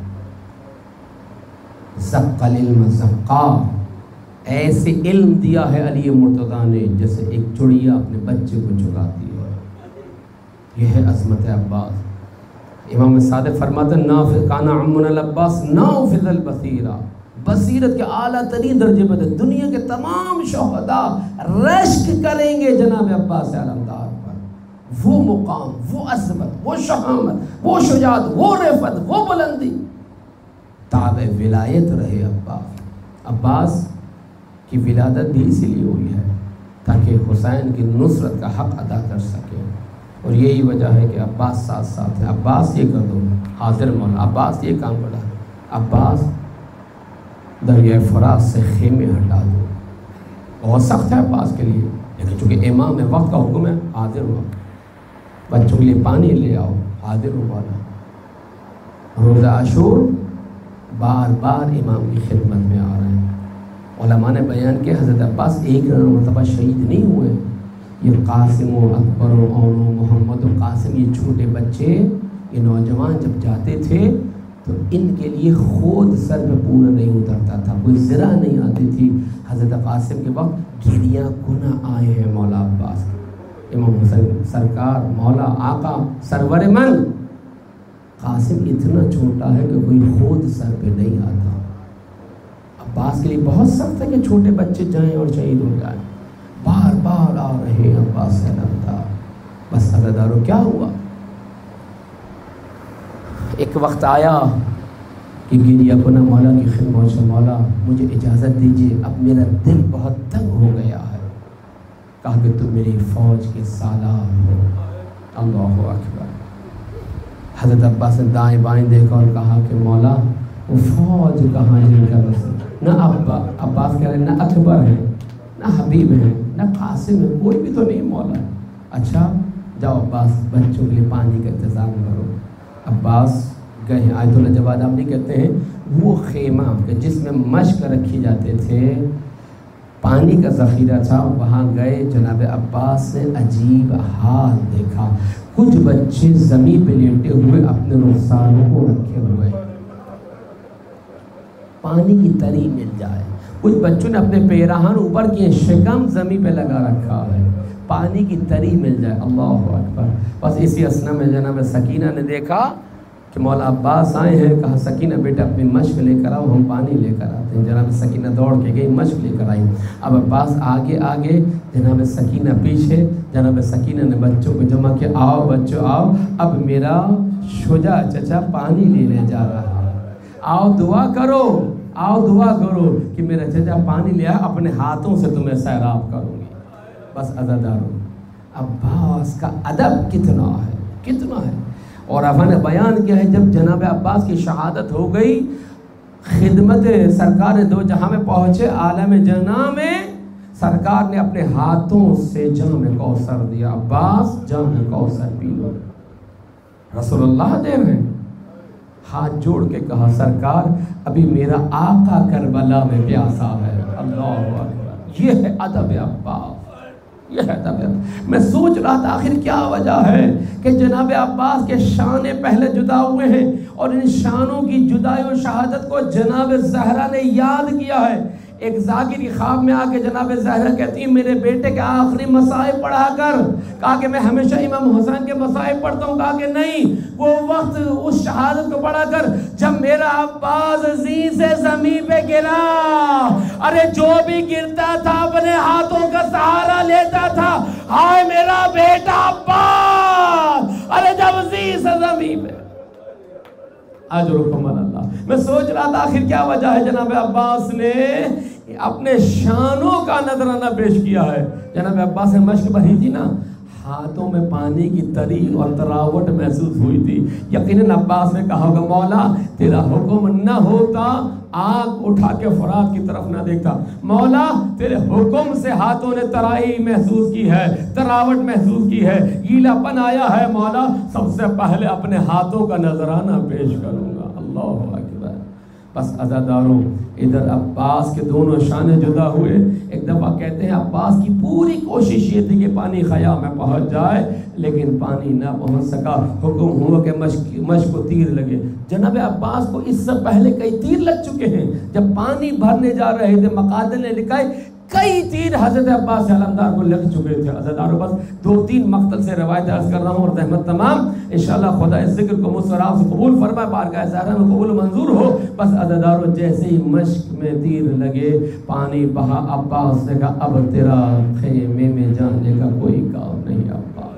زق العلم زقا، ایسے علم دیا ہے علی مرتضیٰ نے جیسے ایک چڑیا اپنے بچے کو چراتی ہے. یہ ہے عظمت عباس. امام صادق فرماتے ہیں نافذ کانا عمنا العباس نافذ البصیرہ، بصیرت کے اعلیٰ ترین درجے پر. دنیا کے تمام شہداء رشک کریں گے جناب عباس علمدار پر. وہ مقام، وہ عظمت، وہ شہامت، وہ شجاعت، وہ رفعت، وہ بلندی. تابع ولایت رہے عباس. عباس کی ولادت بھی اسی لیے ہوئی ہے تاکہ حسین کی نصرت کا حق ادا کر سکے. اور یہی وجہ ہے کہ عباس ساتھ ساتھ ہیں. عباس یہ کر دو حاضر مولا، عباس یہ کام کرا، عباس دریائے فرات سے خیمے ہٹا دو. بہت سخت ہے عباس کے لیے، لیکن چونکہ امام وقت کا حکم ہے حاضر ہوا. بچوں کے لیے پانی لے آؤ، حاضر ہوا. روزہ عاشور بار بار امام کی خدمت میں آ رہے ہیں. علماء نے بیان کیا حضرت عباس ایک مرتبہ شہید نہیں ہوئے. یہ قاسم و اکبر و اون و محمد و قاسم، یہ چھوٹے بچے، یہ نوجوان جب جاتے تھے تو ان کے لیے خود سر پہ پورا نہیں اترتا تھا، کوئی ذرا نہیں آتی تھی. حضرت قاسم کے وقت گریاں گنا آئے ہیں مولا عباس کے. امام حسین سرکار مولا آقا سرور من قاسم اتنا چھوٹا ہے کہ کوئی خود سر پہ نہیں آتا. عباس کے لیے بہت سخت ہے کہ چھوٹے بچے جائیں اور شہید ہو جائیں. بار بار آ رہے ہیں عباس علمدار. بس عزیزانو کیا ہوا؟ ایک وقت آیا کہ گریہ کنا مولا کی خدمت سے مولا مجھے اجازت دیجیے، اب میرا دل بہت تنگ ہو گیا ہے. کہا کہ تم میری فوج کے سالار ہو. اللہ اکبر. حضرت عباس نے دائیں بائیں دیکھا اور کہا کہ مولا وہ فوج کہاں جن کا بس نہ عباس کہہ رہے نہ اکبر ہے، نہ حبیب ہے، نہ قاسم ہے، کوئی بھی تو نہیں مولا. اچھا جاؤ عباس بچوں کے لیے پانی کا انتظام کرو. عباس گئے. آیت اللہ جواد آپ نہیں کہتے ہیں وہ خیمہ کہ جس میں مشق رکھی جاتے تھے، پانی کا ذخیرہ تھا، وہاں گئے. جناب عباس نے عجیب حال دیکھا. کچھ بچے زمین پہ لیٹے ہوئے اپنے رخساروں کو رکھے ہوئے پانی کی تری مل جائے. کچھ بچوں نے اپنے پیراہن اوپر کیے، شکم زمین پہ لگا رکھا ہے، پانی کی تری مل جائے. اللہ اکبر. بس اسی اسنا میں جناب سکینہ نے دیکھا کہ مولا عباس آئے ہیں. کہا سکینہ بیٹا اپنی مشق لے کر آؤ، ہم پانی لے کر آتے ہیں. جناب سکینہ دوڑ کے گئی، مشق لے کر آئی. اب عباس آگے آگے، جناب سکینہ پیچھے. جناب سکینہ نے بچوں کو جمع کیا، آؤ بچوں آؤ، اب میرا شجاع چچا پانی لینے جا رہا ہے، آؤ دعا کرو، آؤ دعا کرو کہ میرا چچا پانی لیا، اپنے ہاتھوں سے تمہیں سیراب کروں گی. بس عزادارو، عباس کا ادب کتنا ہے، کتنا ہے. اور ابا نے بیان کیا ہے جب جناب عباس کی شہادت ہو گئی، خدمت سرکار دو جہاں میں پہنچے، عالم جناح میں سرکار نے اپنے ہاتھوں سے جام کوثر دیا. عباس جام کوثر پی لو. رسول اللہ دے رہے ہیں. ہاتھ جوڑ کے کہا سرکار ابھی میرا آقا کربلا میں پیاسا ہے. اللہ اکبر. یہ ہے ادب عباس، یہ ہے ادب. میں سوچ رہا تھا آخر کیا وجہ ہے کہ جناب عباس کے شان پہلے جدا ہوئے ہیں اور ان شانوں کی جدائی و شہادت کو جناب زہرا نے یاد کیا ہے. ایک ذاکری خواب میں آ کے جناب زہرا کہتی ہیں میرے بیٹے کے آخری مصائب پڑھا کر. کہا کہ میں ہمیشہ امام حسین کے مصائب پڑھتا ہوں. کہا کہ نہیں، وہ وقت اس شہادت کو پڑھا کر جب میرا عباس زین سے زمین پہ گرا. ارے جو بھی گرتا تھا اپنے ہاتھوں کا سہارا لیتا تھا. ہائے میرا بیٹا عباس. ارے جب زین سے زمین پہ اجرکم اللہ. میں سوچ رہا تھا آخر کیا وجہ ہے جناب عباس نے اپنے شانوں کا نذرانہ پیش کیا ہے. جناب عباس نے مشق بھری تھی نا، ہاتھوں میں پانی کی تری اور تراوٹ محسوس ہوئی تھی. یقیناً عباس نے کہا ہوگا مولا تیرا حکم نہ ہوتا آنکھ اٹھا کے فرات کی طرف نہ دیکھتا. مولا تیرے حکم سے ہاتھوں نے ترائی محسوس کی ہے، تراوٹ محسوس کی ہے، گیلا پن آیا ہے. مولا سب سے پہلے اپنے ہاتھوں کا نذرانہ پیش کروں گا. اللہ اکبر. بس عزاداروں ادھر عباس کے دونوں شانے جدا ہوئے. ایک دفعہ کہتے ہیں عباس کی پوری کوشش یہ تھی کہ پانی خیا میں پہنچ جائے، لیکن پانی نہ پہنچ سکا. حکم ہوا کہ مشق کو تیر لگے. جناب عباس کو اس سے پہلے کئی تیر لگ چکے ہیں. جب پانی بھرنے جا رہے تھے مقاتل نے لکھا ہے کئی تیر حضرت عباس علمدار کو لگ چکے تھے. عزاداروں بس 2-3 مقتل سے روایت عرض کر رہا ہوں اور رحمت تمام انشاءاللہ خدا اس ذکر کو مجھ سے آپ سے قبول فرمائے، بارگاہ زہرا میں قبول منظور ہو. بس عزاداروں جیسے ہی مشق میں تیر لگے پانی بہا. عباس نے کہا اب تیرا خیمے میں جانے کا کوئی کام نہیں. عباس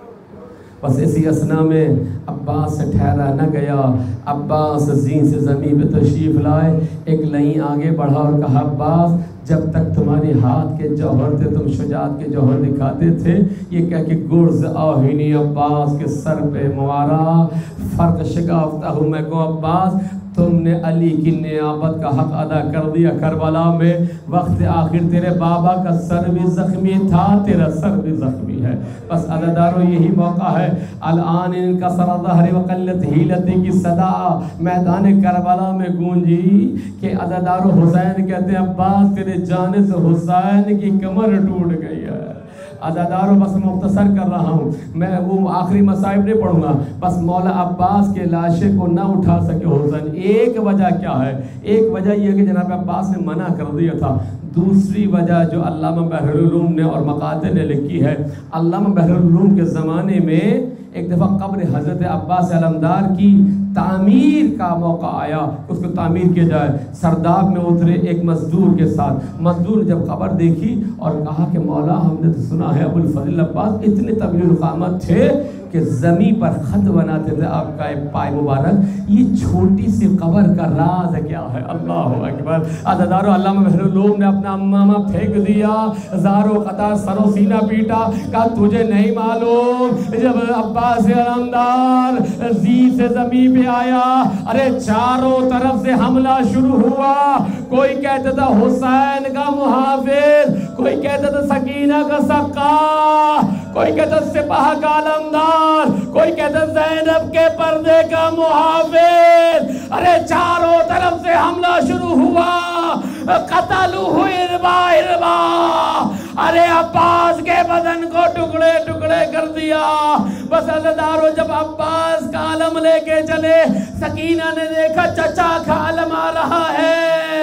بس اسی اسنا میں عباس سے ٹھہرا نہ گیا. عباس زین سے زمین پہ تشریف لائے، ایک لائن آگے بڑھا اور کہا عباس جب تک تمہارے ہاتھ کے جوہر تھے تم شجاعت کے جوہر دکھاتے تھے. یہ کہہ کہ گرز آہینی عباس کے سر پہ موارا فرق شکافتہ ہوں میں کو. عباس تم نے علی کی نیابت کا حق ادا کر دیا کربلا میں. وقت آخر تیرے بابا کا سر بھی زخمی تھا، تیرا سر بھی زخمی ہے. بس عزاداروں یہی موقع ہے. الان ان کا سر ظہر وقلت حیلتی کی صدا میدان کربلا میں گونجی کہ عزاداروں حسین کہتے ہیں عباس تیرے جانے سے حسین کی کمر ٹوٹ گئی ہے. عزاداروں بس مختصر کر رہا ہوں، میں وہ آخری مصائب نہیں پڑھوں گا. بس مولا عباس کے لاشے کو نہ اٹھا سکے حسین. ایک وجہ کیا ہے؟ ایک وجہ یہ کہ جناب عباس نے منع کر دیا تھا. دوسری وجہ جو علامہ بحر العلوم نے اور مقاتل نے لکھی ہے، علامہ بحر العلوم کے زمانے میں ایک دفعہ قبر حضرت عباس علمدار کی تعمیر کا موقع آیا، اس کو تعمیر کیا جائے. سرداب میں اترے ایک مزدور کے ساتھ. مزدور جب قبر دیکھی اور کہا کہ مولا ہم نے تو سنا ہے ابو الفضل عباس اتنے طویل القامت تھے کہ زمین پر خط بناتے تھے آپ کا ایک پائے مبارک. یہ چھوٹی سی قبر کا راز کیا ہے؟ اللہ اکبر. عزادارو علامہ بحر العلوم نے اپنا امامہ پھینک دیا، زارو قطار سرو سینہ پیٹا. کہا تجھے نہیں معلوم جب عباس علمدار زین سے زمین پہ آیا ارے چاروں طرف سے حملہ شروع ہوا. کوئی کہتا تھا حسین کا محافظ، کوئی کہتا تھا سکینہ کا سقا، کوئی کہتا سپاہ کا علمدار، کوئی کہتا زینب کے پردے کا محافظ. ارے چاروں طرف سے حملہ شروع ہوا. قتلوہ اربا اربا. ارے عباس کے بدن کو ٹکڑے ٹکڑے کر دیا. بس عزادارو جب عباس کا علم لے کے چلے، سکینہ نے دیکھا چچا کا علم آ رہا ہے.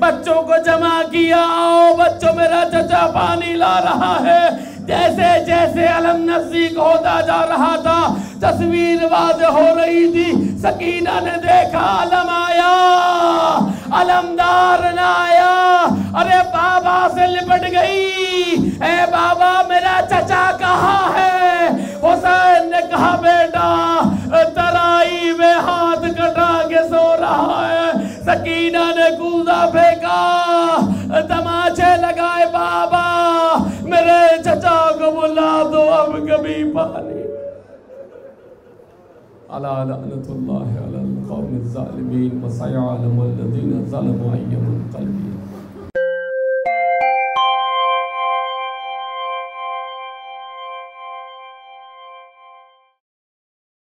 بچوں کو جمع کیا، آؤ بچوں میرا چچا پانی لا رہا ہے۔ جیسے جیسے علم نزدیک ہوتا جا رہا تھا، تصویر واضح ہو رہی تھی، سکینہ نے دیکھا علم آیا، علمدار نہ آیا۔ ارے بابا سے لپٹ گئی، اے بابا میرا چچا کہاں ہے؟ حسین نے کہا بیٹا ترائی میں ہاتھ کٹا کے سو رہا ہے۔ سکینہ نے کوزہ پھینکا، تماچے لگائے، بابا میرے چچا کو بلا دو اب کبھی پانی۔ الا لعنت اللہ علی القوم الظالمین وسيعلم الذین ظلموا أي منقلب